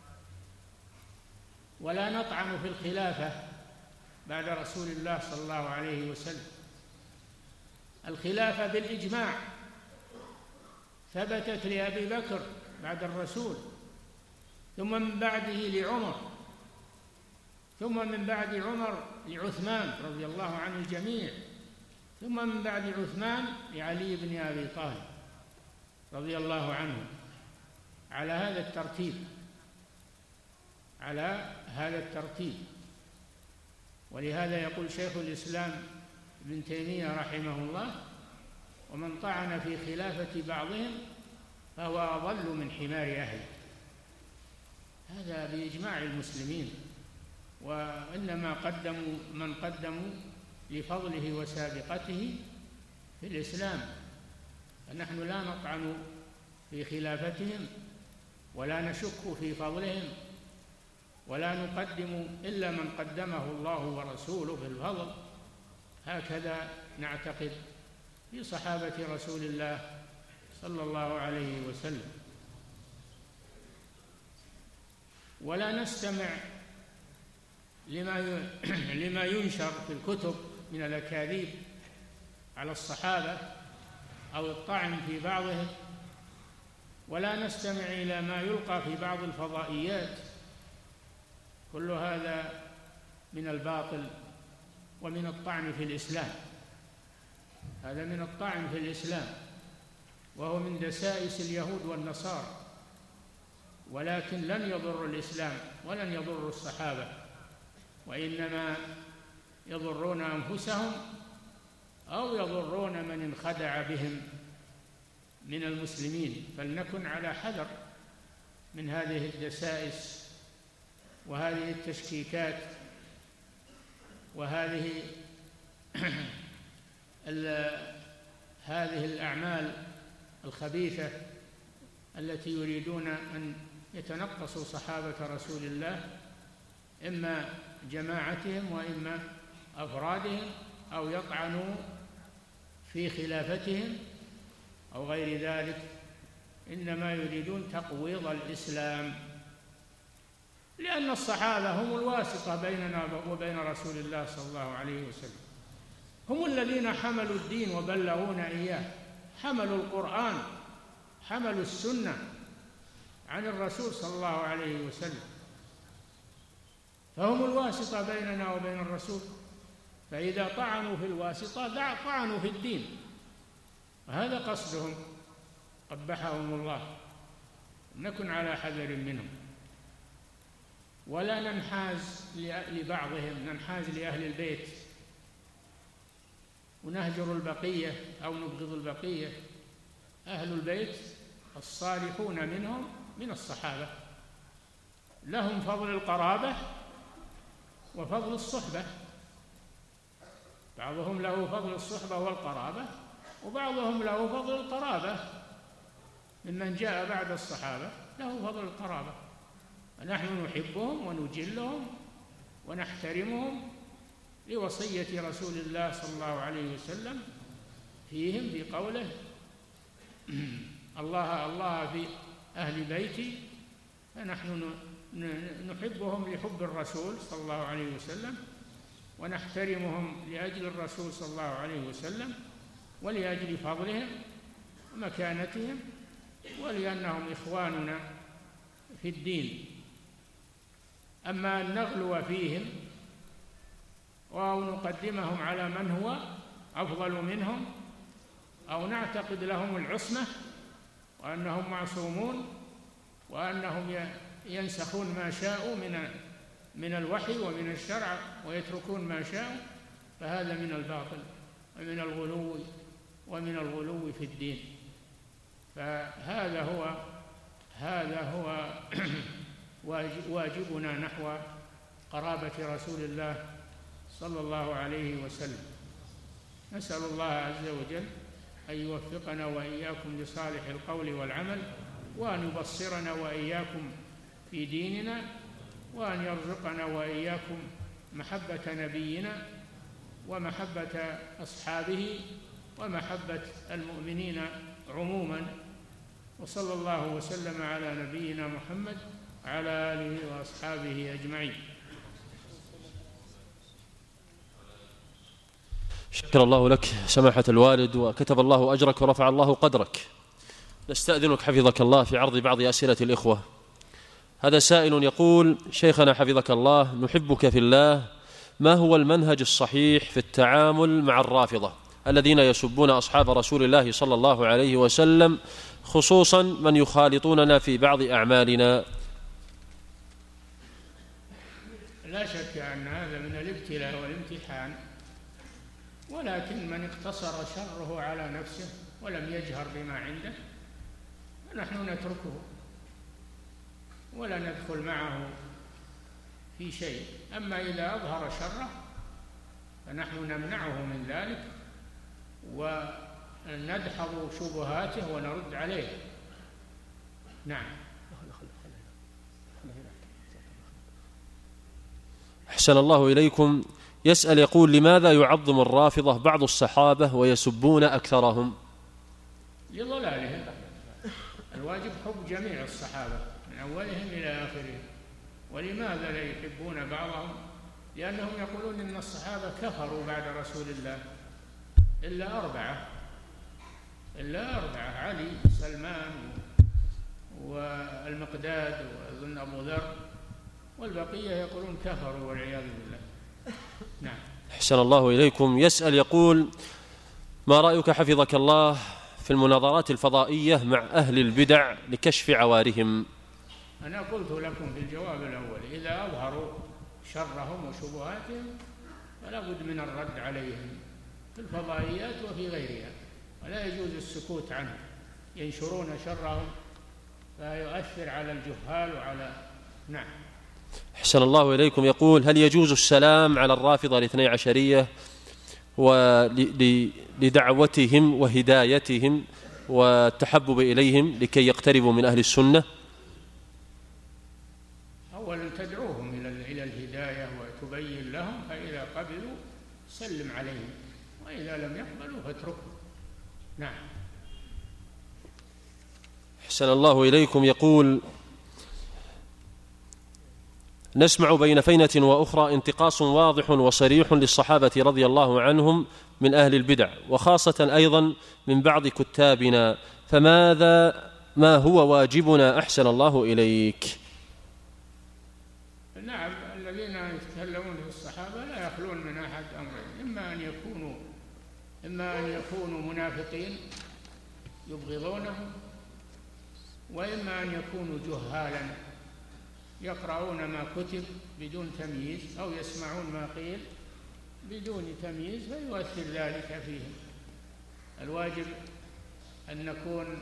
ولا نطعن في الخلافة بعد رسول الله صلى الله عليه وسلم. الخلافة بالإجماع ثبتت لأبي بكر بعد الرسول، ثم من بعده لعمر، ثم من بعد عمر لعثمان رضي الله عن الجميع، ثم من بعد عثمان لعلي بن أبي طالب رضي الله عنه، على هذا الترتيب، على هذا الترتيب. ولهذا يقول شيخ الإسلام ابن تيمية رحمه الله: ومن طعن في خلافة بعضهم فهو أضل من حمار أهله. هذا بإجماع المسلمين، وإنما قدموا من قدموا لفضله وسابقته في الإسلام، فنحن لا نطعن في خلافتهم ولا نشك في فضلهم ولا نقدم إلا من قدمه الله ورسوله في الفضل. هكذا نعتقد في صحابة رسول الله صلى الله عليه وسلم. ولا نستمع لما لما ينشر في الكتب من الأكاذيب على الصحابة أو الطعن في بعضهم، ولا نستمع إلى ما يلقى في بعض الفضائيات. كل هذا من الباطل ومن الطعن في الإسلام. هذا من الطعن في الإسلام، وهو من دسائس اليهود والنصارى، ولكن لن يضر الإسلام ولن يضر الصحابة، وإنما يضرون أنفسهم أو يضرون من انخدع بهم من المسلمين. فلنكن على حذر من هذه الدسائس وهذه التشكيكات وهذه هذه الأعمال الخبيثة التي يريدون أن يتنقصوا صحابة رسول الله، إما جماعتهم وإما أفرادهم، أو يطعنوا في خلافتهم أو غير ذلك. إنما يريدون تقويض الإسلام، لأن الصحابة هم الواسطة بيننا وبين رسول الله صلى الله عليه وسلم، هم الذين حملوا الدين وبلغونا إياه، حملوا القرآن، حملوا السنة عن الرسول صلى الله عليه وسلم، فهم الواسطة بيننا وبين الرسول. فإذا طعنوا في الواسطة طعنوا في الدين، وهذا قصدهم قبحهم الله. نكن على حذر منهم، ولا ننحاز لبعضهم، ننحاز لأهل البيت ونهجر البقية أو نبغض البقية. أهل البيت الصالحون منهم من الصحابة لهم فضل القرابة وفضل الصحبة، بعضهم له فضل الصحبة والقرابة، وبعضهم له فضل القرابة ممن جاء بعد الصحابة، له فضل القرابة. نحن نحبهم ونجلهم ونحترمهم لوصية رسول الله صلى الله عليه وسلم فيهم بقوله: الله الله في أهل بيتي. فنحن نحبهم لحب الرسول صلى الله عليه وسلم، ونحترمهم لأجل الرسول صلى الله عليه وسلم، ولأجل فضلهم ومكانتهم، ولأنهم إخواننا في الدين. أما أن نغلو فيهم أو نقدمهم على من هو أفضل منهم، أو نعتقد لهم العصمة وأنهم معصومون وأنهم ينسخون ما شاءوا من من الوحي ومن الشرع ويتركون ما شاءوا، فهذا من الباطل ومن الغلو ومن الغلو في الدين. فهذا هو هذا هو واجبنا نحو قرابة رسول الله صلى الله عليه وسلم. نسأل الله عز وجل أن يوفقنا وإياكم لصالح القول والعمل، وأن يبصرنا وإياكم في ديننا، وأن يرزقنا وإياكم محبة نبينا ومحبة أصحابه ومحبة المؤمنين عموما. وصلى الله وسلم على نبينا محمد وعلى آله وأصحابه أجمعين. شكر الله لك سماحة الوالد، وكتب الله أجرك ورفع الله قدرك. نستأذنك حفظك الله في عرض بعض أسئلة الإخوة. هذا سائل يقول: شيخنا حفظك الله، نحبك في الله، ما هو المنهج الصحيح في التعامل مع الرافضة الذين يسبون أصحاب رسول الله صلى الله عليه وسلم، خصوصا من يخالطوننا في بعض أعمالنا؟ لا شك أن هذا من الابتلاء والامتحان، ولكن من اقتصر شره على نفسه ولم يجهر بما عنده فنحن نتركه ولا ندخل معه في شيء. أما إذا أظهر شره فنحن نمنعه من ذلك وندحض شبهاته ونرد عليه. نعم. أحسن الله إليكم. يسأل يقول: لماذا يعظم الرافضة بعض الصحابة ويسبون أكثرهم؟ لضلالهم. الواجب حب جميع الصحابة من أولهم إلى آخرهم. ولماذا لا يحبون بعضهم؟ لأنهم يقولون إن الصحابة كفروا بعد رسول الله إلا أربعة إلا أربعة علي، سلمان، والمقداد، وأظن أبو ذر، والبقية يقولون كفروا والعياذ بالله. نعم. أحسن الله إليكم. يسأل يقول: ما رأيك حفظك الله في المناظرات الفضائية مع أهل البدع لكشف عوارهم؟ أنا قلت لكم في الجواب الأول: إذا أظهروا شرهم وشبهاتهم فلا بد من الرد عليهم في الفضائيات وفي غيرها، ولا يجوز السكوت عنه. ينشرون شرهم فيؤثر على الجهال وعلى نعم. أحسن الله إليكم. يقول: هل يجوز السلام على الرافضة الاثني عشرية ولدعوتهم وهدايتهم والتحبب إليهم لكي يقتربوا من أهل السنة؟ أولا تدعوهم إلى الهداية وتبين لهم، فإذا قبلوا سلم عليهم، وإذا لم يقبلوا فاتركهم. نعم. أحسن الله إليكم. يقول: نسمع بين فينة وأخرى انتقاص واضح وصريح للصحابة رضي الله عنهم من أهل البدع، وخاصة أيضا من بعض كتابنا، فماذا ما هو واجبنا أحسن الله إليك؟ نعم، الذين يتكلمون في الصحابة لا يخلون من أحد أمرين: إما أن يكونوا إما أن يكونوا منافقين يبغضونهم، وإما أن يكونوا جهالا يقرؤون ما كتب بدون تمييز، أو يسمعون ما قيل بدون تمييز فيؤثر ذلك فيهم. الواجب أن نكون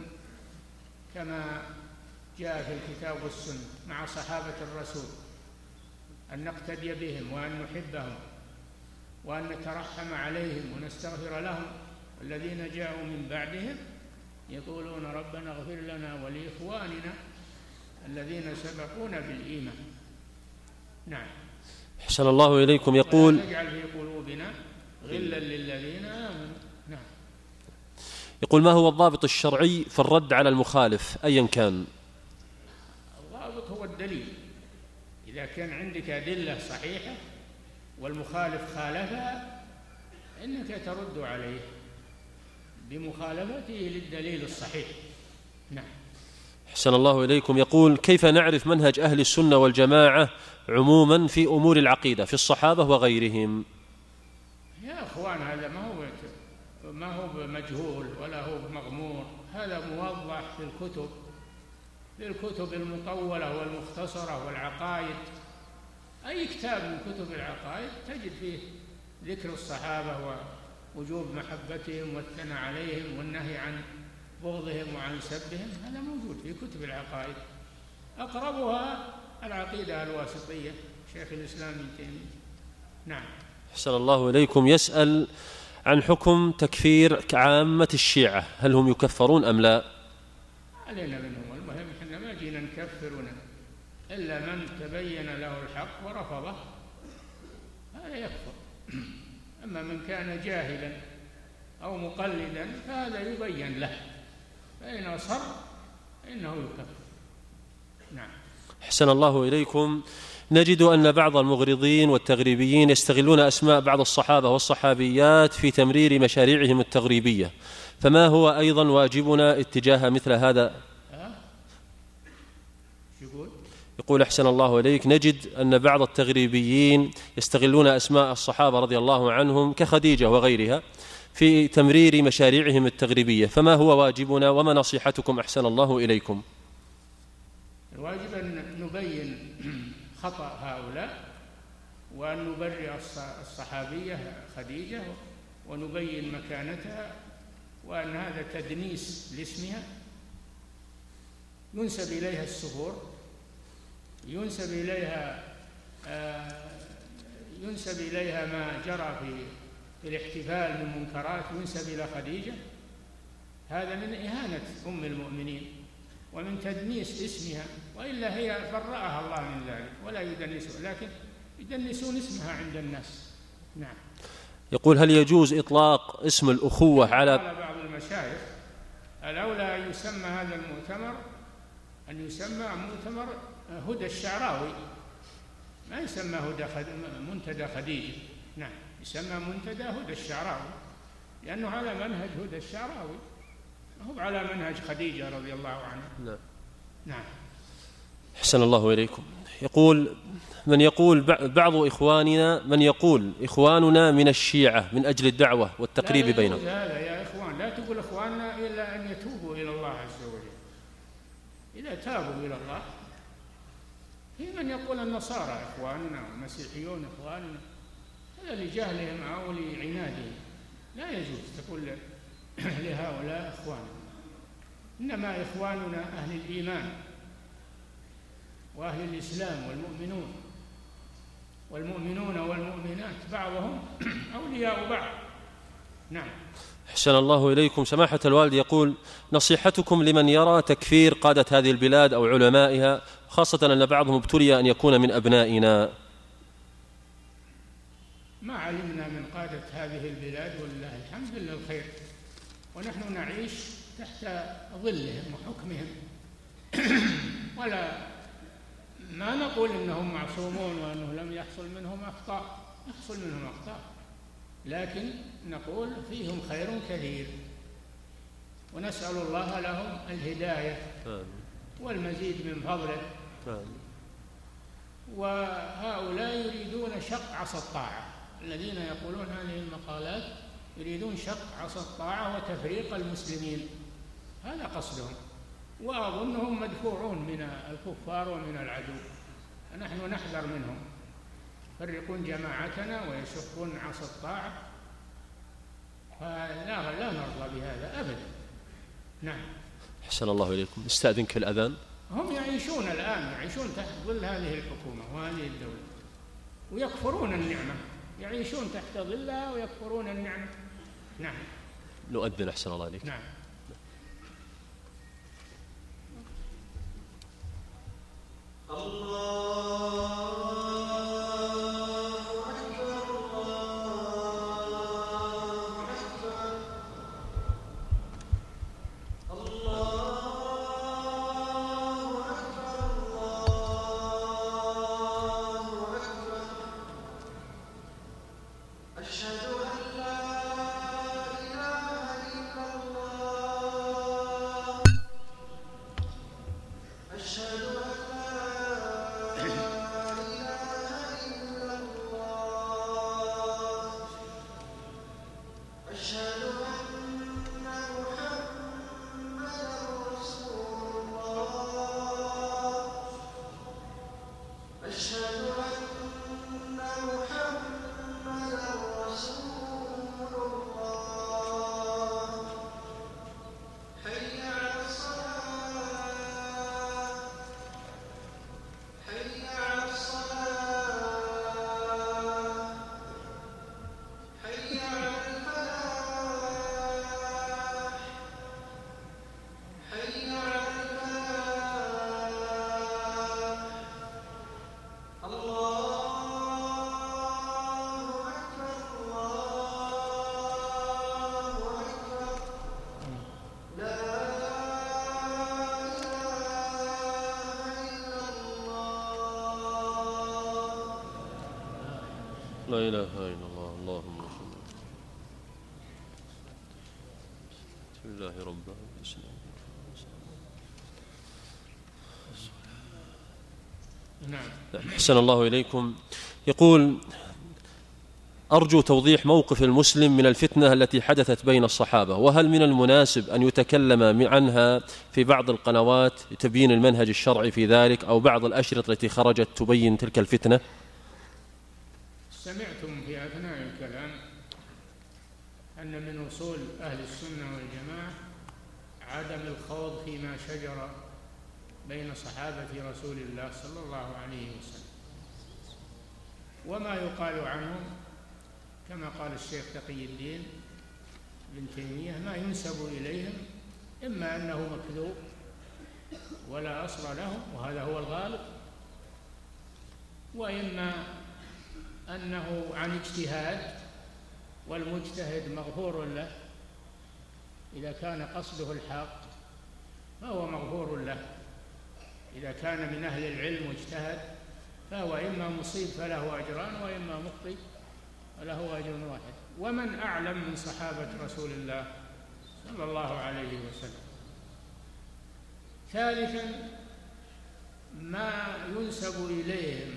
كما جاء في الكتاب والسنة مع صحابة الرسول، أن نقتدي بهم وأن نحبهم وأن نترحم عليهم ونستغفر لهم. والذين جاءوا من بعدهم يقولون: ربنا اغفر لنا ولإخواننا الذين سبقونا بالإيمان. نعم. أحسن الله إليكم. يقول: ولا تجعل في قلوبنا غلا للذين آمنوا. نعم. يقول: ما هو الضابط الشرعي في الرد على المخالف أيا كان؟ الضابط هو الدليل. إذا كان عندك أدلة صحيحة والمخالف خالفها إنك ترد عليه بمخالفته للدليل الصحيح. نعم. أحسن الله إليكم. يقول: كيف نعرف منهج أهل السنة والجماعة عموما في أمور العقيدة في الصحابة وغيرهم؟ يا أخوان، هذا ما هو ما هو مجهول ولا هو مغمور، هذا موضح في الكتب في الكتب المطولة والمختصرة والعقائد. أي كتاب من كتب العقائد تجد فيه ذكر الصحابة ووجوب محبتهم والثناء عليهم والنهي عن بغضهم وعن سبهم، هذا موجود في كتب العقائد. أقربها العقيدة الواسطية شيخ الإسلام ابن تيمية. نعم. أحسن الله إليكم. يسأل عن حكم تكفير عامة الشيعة، هل هم يكفرون أم لا؟ علينا منهم، المهم احنا ما جينا نكفرنا إلا من تبين له الحق ورفضه، هذا يكفر. أما من كان جاهلا أو مقلدا فهذا يبين له، فإن أصر إنه يكفر. نعم. أحسن الله إليكم. نجد أن بعض المغرضين والتغريبيين يستغلون أسماء بعض الصحابة والصحابيات في تمرير مشاريعهم التغريبية، فما هو أيضا واجبنا اتجاه مثل هذا؟ يقول يقول: أحسن الله إليك، نجد أن بعض التغريبيين يستغلون أسماء الصحابة رضي الله عنهم كخديجة وغيرها في تمرير مشاريعهم التغريبية، فما هو واجبنا وما نصيحتكم أحسن الله إليكم؟ الواجب أن نبين خطأ هؤلاء وأن نبرئ الصحابية خديجة ونبين مكانتها، وأن هذا تدنيس لاسمها، ينسب إليها السفور، ينسب إليها آه ينسب إليها ما جرى في في الاحتفال من منكرات، ينسب إلى خديجة. هذا من إهانة أم المؤمنين ومن تدنيس اسمها، وإلا هي برأها الله من ذلك ولا يدنسه، لكن يدنسون اسمها عند الناس. نعم. يقول: هل يجوز إطلاق اسم الأخوة على قال بعض المشايخ: الأولى أن يسمى هذا المؤتمر أن يسمى مؤتمر هدى الشعراوي، ما يسمى هدى خد... منتدى خديجة. نعم، يسمى منتدى هدى الشعراوي، لأنه على منهج هدى الشعراوي، هو على منهج خديجة رضي الله عنها. نعم. نعم. أحسن الله إليكم. يقول من يقول بعض إخواننا من يقول إخواننا من الشيعة من أجل الدعوة والتقريب بينهم. لا هذا يا إخوان، لا تقول إخواننا إلا أن يتوبوا إلى الله عز وجل. إذا تابوا إلى الله. في من يقول النصارى إخواننا والمسيحيون إخواننا، هذا لجهلهم أو لعنادهم. لا يجوز تقول لهؤلاء إخواننا، إنما إخواننا أهل الإيمان وأهل الإسلام والمؤمنون، والمؤمنون والمؤمنات بعضهم أولياء بعض. نعم. أحسن الله إليكم. سماحة الوالد يقول: نصيحتكم لمن يرى تكفير قادة هذه البلاد أو علمائها، خاصة أن بعضهم ابتلي أن يكون من أبنائنا. ما علمنا من قادة هذه البلاد ولله الحمد إلا الخير، ونحن نعيش تحت ظلهم وحكمهم ولا ما نقول إنهم معصومون وأنه لم يحصل منهم أخطاء، يحصل منهم أخطاء، لكن نقول فيهم خير كثير، ونسأل الله لهم الهداية والمزيد من فضله. وهؤلاء يريدون شق عصا الطاعة، الذين يقولون هذه المقالات يريدون شق عصا الطاعة وتفريق المسلمين، هذا قصدهم، وأظنهم مدفوعون من الكفار ومن العدو، فنحن نحذر منهم، يفرقون جماعتنا ويشقون عصا الطاعة، فلا لا نرضى بهذا أبدا. نعم. أحسن الله إليكم. استأذنك الأذان. هم يعيشون الآن يعيشون تحت ظل هذه الحكومة وهذه الدولة ويكفرون النعمة، يعيشون تحت ظلها ويكفرون النعمة. نعم. نؤذن. أحسن الله إليك. نعم. الله لا إله إلا الله. اللهم صل بسم الله رب العالمين. نعم. أحسن الله إليكم. يقول: أرجو توضيح موقف المسلم من الفتنة التي حدثت بين الصحابة، وهل من المناسب أن يتكلم عنها في بعض القنوات لتبيين المنهج الشرعي في ذلك، أو بعض الأشرطة التي خرجت تبين تلك الفتنة؟ سمعتم في أثناء الكلام أن من أصول أهل السنة والجماعة عدم الخوض فيما شجر بين صحابة رسول الله صلى الله عليه وسلم، وما يقال عنهم كما قال الشيخ تقي الدين ابن تيمية ما ينسب إليهم إما أنه مكذوب ولا أصل له وهذا هو الغالب، وإما أنه عن اجتهاد، والمجتهد مغفور له إذا كان قصده الحق فهو مغفور له. إذا كان من أهل العلم واجتهد فهو إما مصيب فله أجران، وإما مخطئ فله أجر واحد. ومن أعلم من صحابة رسول الله صلى الله عليه وسلم. ثالثا ما ينسب إليهم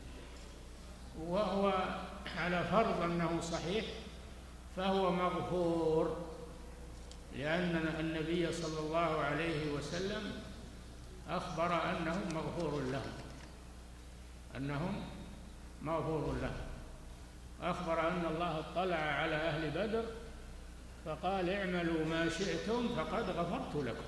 وهو على فرض أنه صحيح فهو مغفور، لأن النبي صلى الله عليه وسلم أخبر أنهم مغفور لهم، أنهم مغفور لهم. أخبر أن الله اطلع على أهل بدر فقال اعملوا ما شئتم فقد غفرت لكم،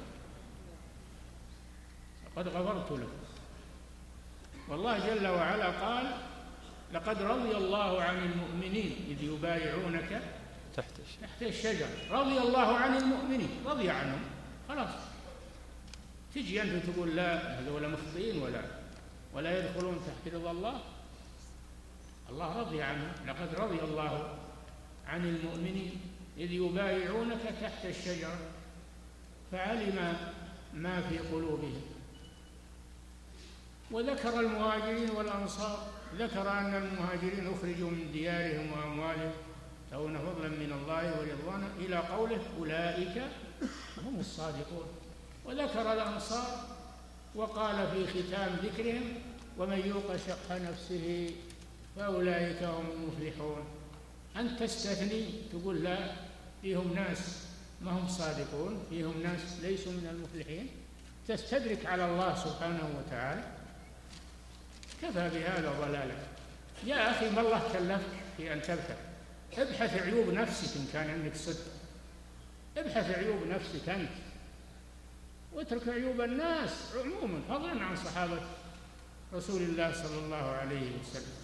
فقد غفرت لكم. والله جل وعلا قال لقد رضي الله عن المؤمنين إذ يبايعونك تحت تحت الشجرة. رضي الله عن المؤمنين، رضي عنهم خلاص. تجي أنت تقول لا هذول مخطئين ولا ولا يدخلون تحت رضا الله؟ الله رضي عنهم. لقد رضي الله عن المؤمنين إذ يبايعونك تحت الشجرة فعلم ما في قلوبهم. وذكر المهاجرين والأنصار، ذكر أن المهاجرين أخرجوا من ديارهم وأموالهم يبتغون فضلا من الله ورضوانا إلى قوله أولئك هم الصادقون. وذكر الأنصار وقال في ختام ذكرهم ومن يوق شح نفسه فأولئك هم المفلحون. أنت تستثني تقول لا فيهم ناس ما هم صادقون، فيهم ناس ليسوا من المفلحين، تستدرك على الله سبحانه وتعالى. كفى بهذا ضلالا. يا أخي ما الله كلفك في أن تبحث، ابحث عيوب نفسك إن كان عندك صدق، ابحث عيوب نفسك أنت واترك عيوب الناس عموما، فضلا عن صحابة رسول الله صلى الله عليه وسلم.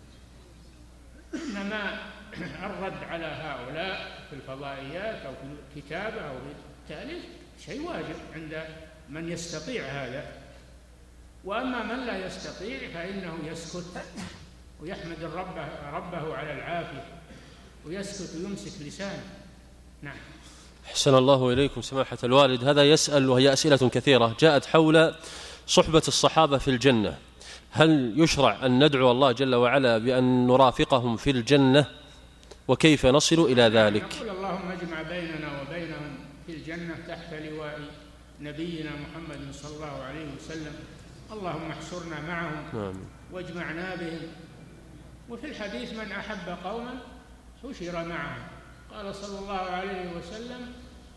إنما الرد على هؤلاء في الفضائيات أو في الكتابة أو في التأليف شيء واجب عند من يستطيع هذا. وأما من لا يستطيع فإنه يسكت ويحمد ربه, ربه على العافية ويسكت ويمسك لسانه. نعم. أحسن الله إليكم سماحة الوالد. هذا يسأل وهي أسئلة كثيرة جاءت حول صحبة الصحابة في الجنة. هل يشرع أن ندعو الله جل وعلا بأن نرافقهم في الجنة، وكيف نصل إلى ذلك؟ نقول اللهم اجمع بيننا وبينهم في الجنة تحت لواء نبينا محمد صلى الله عليه وسلم. اللهم احشرنا معهم آمين. واجمعنا بهم. وفي الحديث من أحب قوما حشر معهم. قال صلى الله عليه وسلم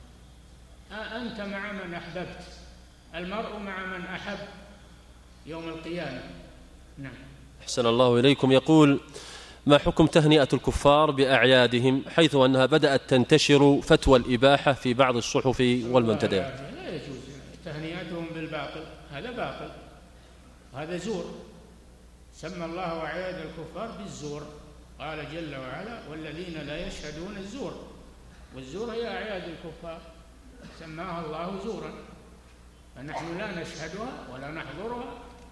أنت مع من أحببت، المرء مع من أحب يوم القيامة. نعم. أحسن الله إليكم. يقول ما حكم تهنئة الكفار بأعيادهم حيث أنها بدأت تنتشر فتوى الإباحة في بعض الصحف والمنتديات؟ لا يجوز تهنئتهم بالباطل، هذا باطل، هذا زور. سمى الله أعياد الكفار بالزور، قال جل وعلا والذين لا يشهدون الزور، والزور هي أعياد الكفار سماها الله زورا. فنحن لا نشهدها ولا نحضرها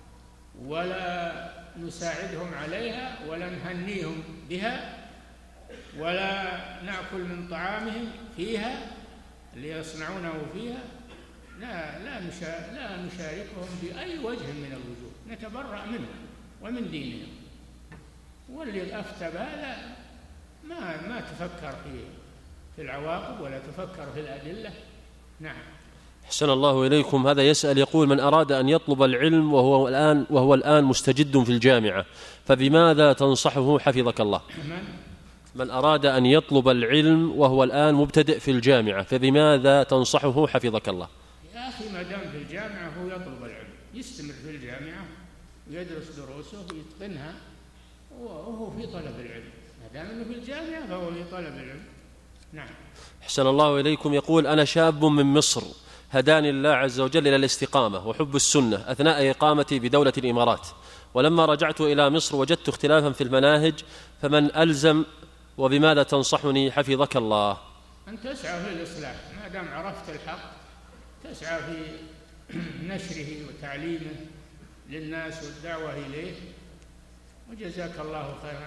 ولا نساعدهم عليها ولا نهنيهم بها ولا نأكل من طعامهم فيها اللي يصنعونه فيها. لا لا لا نشاركهم بأي وجه من الوجوه، نتبرأ منهم ومن دينهم. واللي أفتى بهذا ما ما تفكر في في العواقب ولا تفكر في الأدلة. نعم. أحسن الله إليكم. هذا يسأل يقول من أراد أن يطلب العلم وهو الآن وهو الآن مستجد في الجامعة فبماذا تنصحه حفظك الله؟ من؟ من أراد أن يطلب العلم وهو الآن مبتدئ في الجامعة فبماذا تنصحه حفظك الله؟ يا أخي ما دام في الجامعة هو يطلب العلم، يستمر في الجامعة ويدرس دروسه ويتقنها وهو في طلب العلم. ما دام أنه في الجامعة فهو في طلب العلم. نعم. أحسن الله إليكم. يقول أنا شاب من مصر هداني الله عز وجل إلى الاستقامة وحب السنة أثناء إقامتي بدولة الإمارات، ولما رجعت إلى مصر وجدت اختلافا في المناهج، فمن ألزم وبماذا تنصحني حفظك الله؟ أن تسعى في الإصلاح، ما دام عرفت الحق تسعى في نشره وتعليمه للناس والدعوة إليه، وجزاك الله خيرا.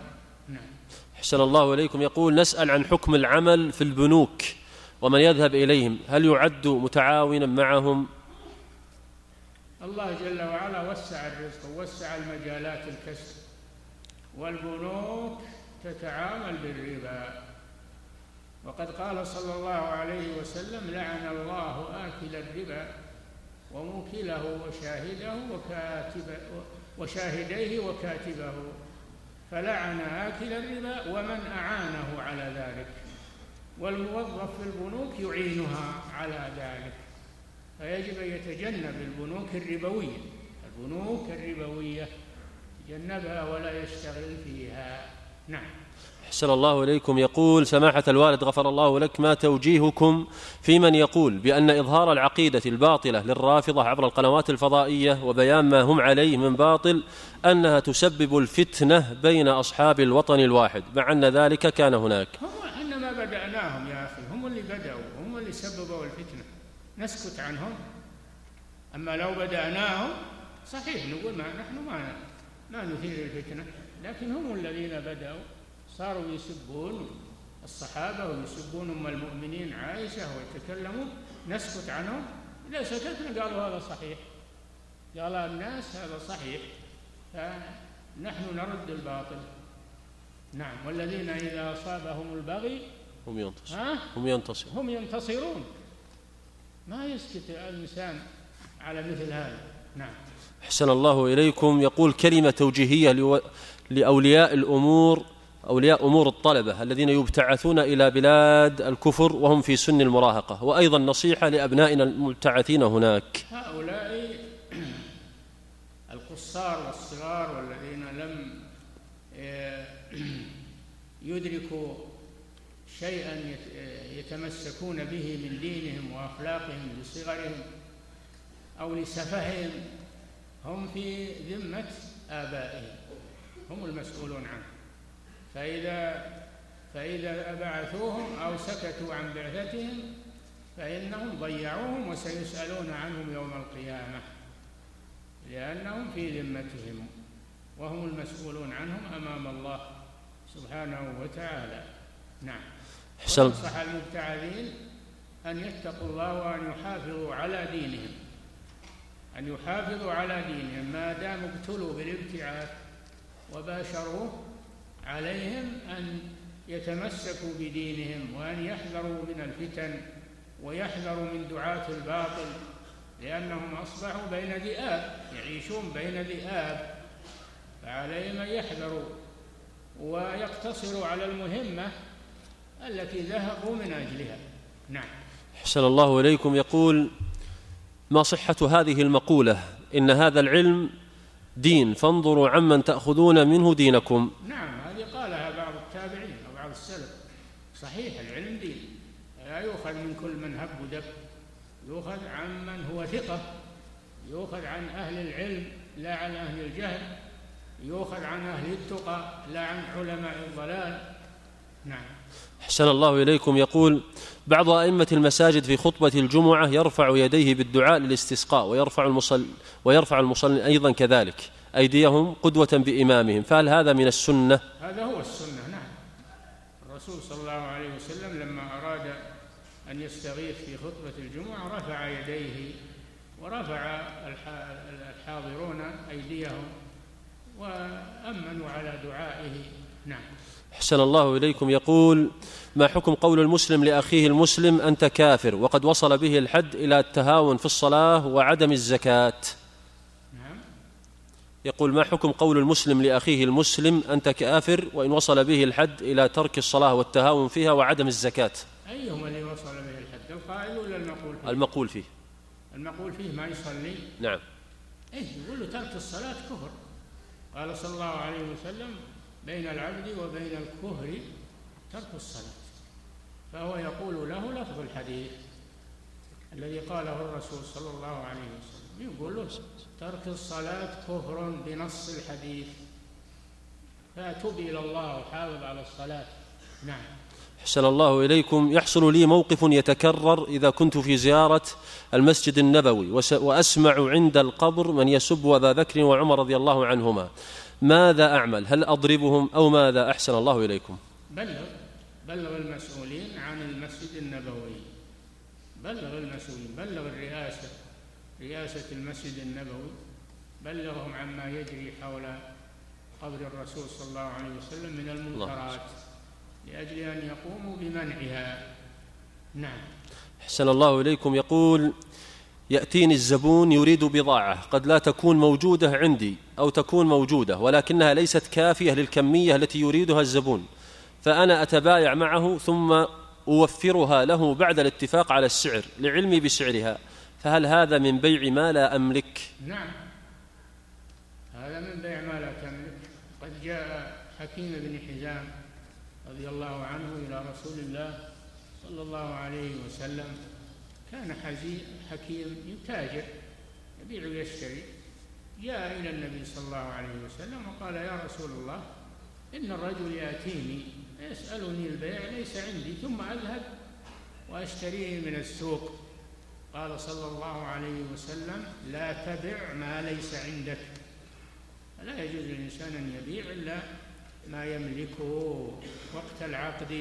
نعم. أحسن الله إليكم. يقول نسأل عن حكم العمل في البنوك ومن يذهب إليهم، هل يعد متعاونا معهم؟ الله جل وعلا وسع الرزق ووسع المجالات الكسب، والبنوك تتعامل بالربا، وقد قال صلى الله عليه وسلم: لعن الله آكل الربا وموكله وشاهده وكاتبه وشاهديه وكاتبه، فلعن آكل الربا ومن أعانه على ذلك، والموظف في البنوك يعينها على ذلك، فيجب أن يتجنب البنوك الربوية البنوك الربوية يتجنبها ولا يشتغل فيها. نعم. أحسن الله إليكم. يقول سماحة الوالد غفر الله لك، ما توجيهكم في من يقول بأن إظهار العقيدة الباطلة للرافضة عبر القنوات الفضائية وبيان ما هم عليه من باطل أنها تسبب الفتنة بين أصحاب الوطن الواحد، مع أن ذلك كان هناك؟ هم إنما بدأناهم يا أخي، هم اللي بدأوا، هم اللي سببوا الفتنة، نسكت عنهم. أما لو بدأناهم صحيح نقول ما نحن ما ما نثير الفتنة، لكن هم الذين بدأوا، صاروا يسبون الصحابة ويسبون أم المؤمنين عائشة ويتكلمون، نسكت عنهم. إذا سكتنا قالوا هذا صحيح، قال الناس هذا صحيح، فنحن نرد الباطل. نعم. والذين إذا أصابهم البغي هم ينتصرون هم ينتصرون هم ينتصرون ما يسكت الإنسان على مثل هذا. نعم. أحسن الله إليكم. يقول كلمة توجيهية لو... لأولياء الأمور أولياء أمور الطلبة الذين يبتعثون إلى بلاد الكفر وهم في سن المراهقة، وأيضا نصيحة لأبنائنا المبتعثين هناك. هؤلاء القصار والصغار والذين لم يدركوا شيئا يتمسكون به من دينهم وأخلاقهم لصغرهم أو لسفههم، هم في ذمة آبائهم، هم المسؤولون عنه، فإذا فإذا بعثوهم أو سكتوا عن بعثتهم فإنهم ضيعوهم وسيسألون عنهم يوم القيامة، لأنهم في ذمتهم وهم المسؤولون عنهم أمام الله سبحانه وتعالى. نعم. ونصح المبتعثين أن يتقوا الله وأن يحافظوا على دينهم أن يحافظوا على دينهم ما دام ابتلوا بالابتعاث وباشروه، عليهم أن يتمسكوا بدينهم وأن يحذروا من الفتن ويحذروا من دعاة الباطل، لأنهم أصبحوا بين ذئاب، يعيشون بين ذئاب، فعليهم أن يحذروا ويقتصروا على المهمة التي ذهبوا من أجلها. نعم. أحسن الله إليكم. يقول ما صحة هذه المقولة إن هذا العلم دين فانظروا عمن تأخذون منه دينكم؟ نعم، هذه قالها بعض التابعين أو بعض السلف. صحيح، العلم دين، لا يؤخذ من كل من هب ودب، يؤخذ عن من هو ثقة، يؤخذ عن أهل العلم لا عن أهل الجهل، يؤخذ عن أهل التقى لا عن علماء الضلال. نعم. أحسن الله إليكم. يقول بعض أئمة المساجد في خطبة الجمعة يرفع يديه بالدعاء للاستسقاء ويرفع المصل ويرفع المصلين أيضا كذلك أيديهم قدوة بإمامهم، فهل هذا من السنة؟ هذا هو السنة. نعم. الرسول صلى الله عليه وسلم لما أراد أن يستغيث في خطبة الجمعة رفع يديه ورفع الحاضرون أيديهم وأمنوا على دعائه. نعم. أحسن الله إليكم. يقول ما حكم قول المسلم لأخيه المسلم أنت كافر وقد وصل به الحد إلى التهاون في الصلاة وعدم الزكاة؟ نعم. يقول ما حكم قول المسلم لأخيه المسلم أنت كافر وإن وصل به الحد إلى ترك الصلاة والتهاون فيها وعدم الزكاة؟ أيهما الذي وصل به الحد، القائل ولا المقول فيه؟ المقول فيه. المقول فيه ما يصلي. نعم. إيه، يقول له ترك الصلاة كفر. قال صلى الله عليه وسلم بين العبد وبين الكفر ترك الصلاة، فهو يقول له لفظ الحديث الذي قاله الرسول صلى الله عليه وسلم، يقول له ترك الصلاة كفر بنص الحديث، فتب إلى الله وحافظ على الصلاة. نعم. أحسن الله إليكم. يحصل لي موقف يتكرر إذا كنت في زيارة المسجد النبوي وأسمع عند القبر من يسب أبا بكر وعمر رضي الله عنهما، ماذا أعمل؟ هل أضربهم أو ماذا؟ أحسن الله إليكم. بلغ بلغ المسؤولين عن المسجد النبوي، بلغ المسؤولين، بلغ الرئاسة، رئاسة المسجد النبوي، بلغهم عما يجري حول قبر الرسول صلى الله عليه وسلم من المنكرات لأجل أن يقوموا بمنعها. نعم. أحسن الله إليكم. يقول: يأتيني الزبون يريد بضاعة قد لا تكون موجودة عندي أو تكون موجودة ولكنها ليست كافية للكمية التي يريدها الزبون، فأنا أتبايع معه ثم أوفرها له بعد الاتفاق على السعر لعلمي بسعرها، فهل هذا من بيع ما لا أملك؟ نعم، هذا من بيع ما لا تملك. قد جاء حكيم بن حزام رضي الله عنه إلى رسول الله صلى الله عليه وسلم، كان حكيم يتاجر يبيع ويشتري، جاء إلى النبي صلى الله عليه وسلم وقال: يا رسول الله، إن الرجل يأتيني يسألني البيع ليس عندي ثم أذهب وأشتريه من السوق. قال صلى الله عليه وسلم: لا تبع ما ليس عندك. لا يجوز للإنسان أن يبيع إلا ما يملكه وقت العقد.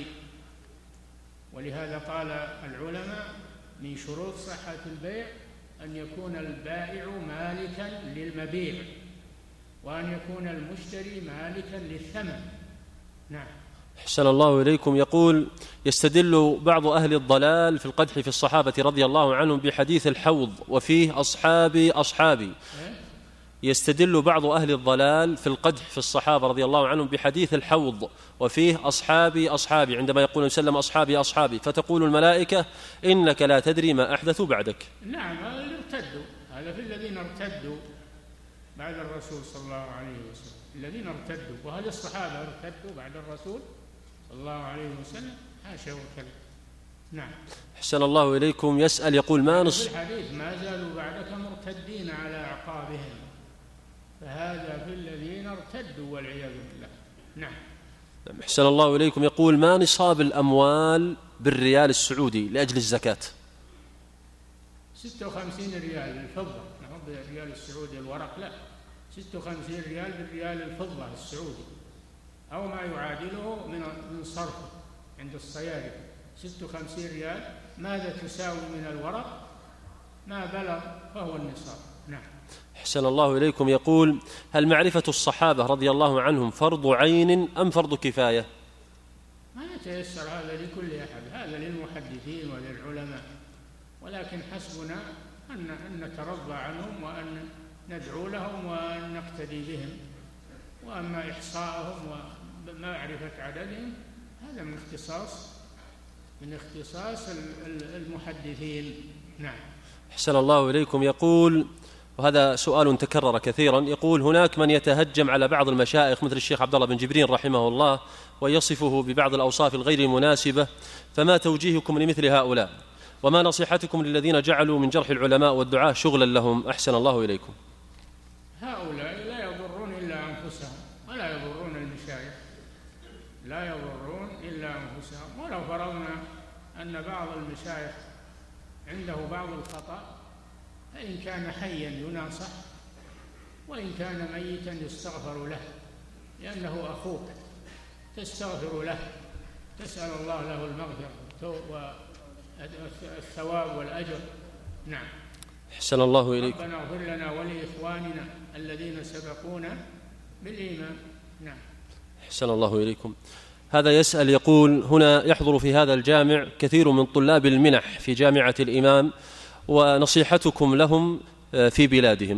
ولهذا قال العلماء: من شروط صحة البيع أن يكون البائع مالكا للمبيع وأن يكون المشتري مالكا للثمن. نعم. أحسن الله إليكم. يقول: يستدل بعض أهل الضلال في القدح في الصحابة رضي الله عنهم بحديث الحوض وفيه أصحابي أصحابي. يستدل بعض أهل الضلال في القدح في الصحابة رضي الله عنهم بحديث الحوض وفيه أصحابي أصحابي، عندما يقول وسلم أصحابي أصحابي، فتقول الملائكة: إنك لا تدري ما أحدثوا بعدك. نعم، هذا ارتدوا، هذا في الذين ارتدوا بعد الرسول صلى الله عليه وسلم، الذين ارتدوا. وهل الصحابة ارتدوا بعد الرسول صلى الله عليه وسلم؟ حاشا وكلا. نعم. أحسن الله إليكم. يسأل يقول: ما نص في الحديث: ما زالوا بعدك مرتدين على أعقابهم، فهذا في الذين ارتدوا والعياذ بالله. نعم. أحسن الله إليكم. يقول: ما نصاب الأموال بالريال السعودي لأجل الزكاة؟ ستة وخمسين ريال الفضة، نعم، بالريال السعودي الورق لا، ستة وخمسين ريال بالريال الفضة السعودي أو ما يعادله من من صرفه عند الصيادة. ستة وخمسين ريال ماذا تساوي من الورق؟ ما بلغ فهو النصاب. نعم. أحسن الله إليكم. يقول: هل معرفة الصحابة رضي الله عنهم فرض عين أم فرض كفاية؟ ما يتيسر هذا لكل أحد، هذا للمحدثين وللعلماء، ولكن حسبنا أن أن نترضى عنهم وأن ندعو لهم وأن نقتدي بهم، وأما إحصاءهم ومعرفة عددهم هذا من اختصاص من اختصاص المحدثين. نعم. أحسن الله إليكم. يقول، وهذا سؤال تكرر كثيرا، يقول: هناك من يتهجم على بعض المشايخ مثل الشيخ عبد الله بن جبرين رحمه الله ويصفه ببعض الأوصاف الغير المناسبة، فما توجيهكم لمثل هؤلاء؟ وما نصيحتكم للذين جعلوا من جرح العلماء والدعاة شغلا لهم؟ أحسن الله إليكم. هؤلاء لا يضرون إلا أنفسهم ولا يضرون المشايخ، لا يضرون إلا أنفسهم. ولو فرضنا أن بعض المشايخ عنده بعض الخطأ، فإن كان حيا يناصح، وإن كان ميتا يستغفر له، لأنه أخوك، تستغفر له، تسأل الله له المغفرة والثواب والأجر. نعم. أحسن الله إليكم. ربنا اغفر لنا ولإخواننا الذين سبقونا بالإيمان. نعم. أحسن الله إليكم. هذا يسأل يقول: هنا يحضر في هذا الجامع كثير من طلاب المنح في جامعة الإمام، ونصيحتكم لهم في بلادهم؟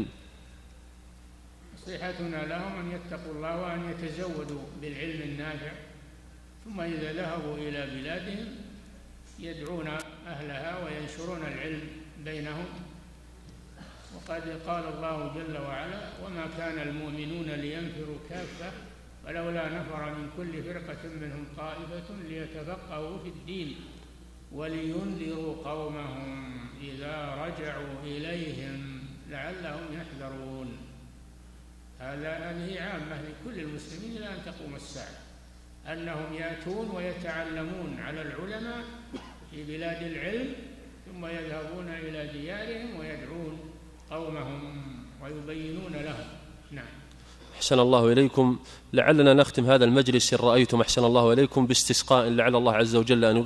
نصيحتنا لهم أن يتقوا الله وأن يتزودوا بالعلم النافع، ثم إذا ذهبوا إلى بلادهم يدعون أهلها وينشرون العلم بينهم. وقد قال الله جل وعلا: وما كان المؤمنون لينفروا كافة ولولا نفر من كل فرقة منهم طائفة ليتفقهوا في الدين ولينذروا قومهم إذا رجعوا إليهم لعلهم يحذرون. هذا هذه عامة لكل المسلمين إلى أن تقوم الساعة، أنهم يأتون ويتعلمون على العلماء في بلاد العلم، ثم يذهبون إلى ديارهم ويدعون قومهم ويبينون لهم. نعم. أحسن الله إليكم. لعلنا نختم هذا المجلس إن رأيتم أحسن الله إليكم باستسقاء لعل الله عز وجل أن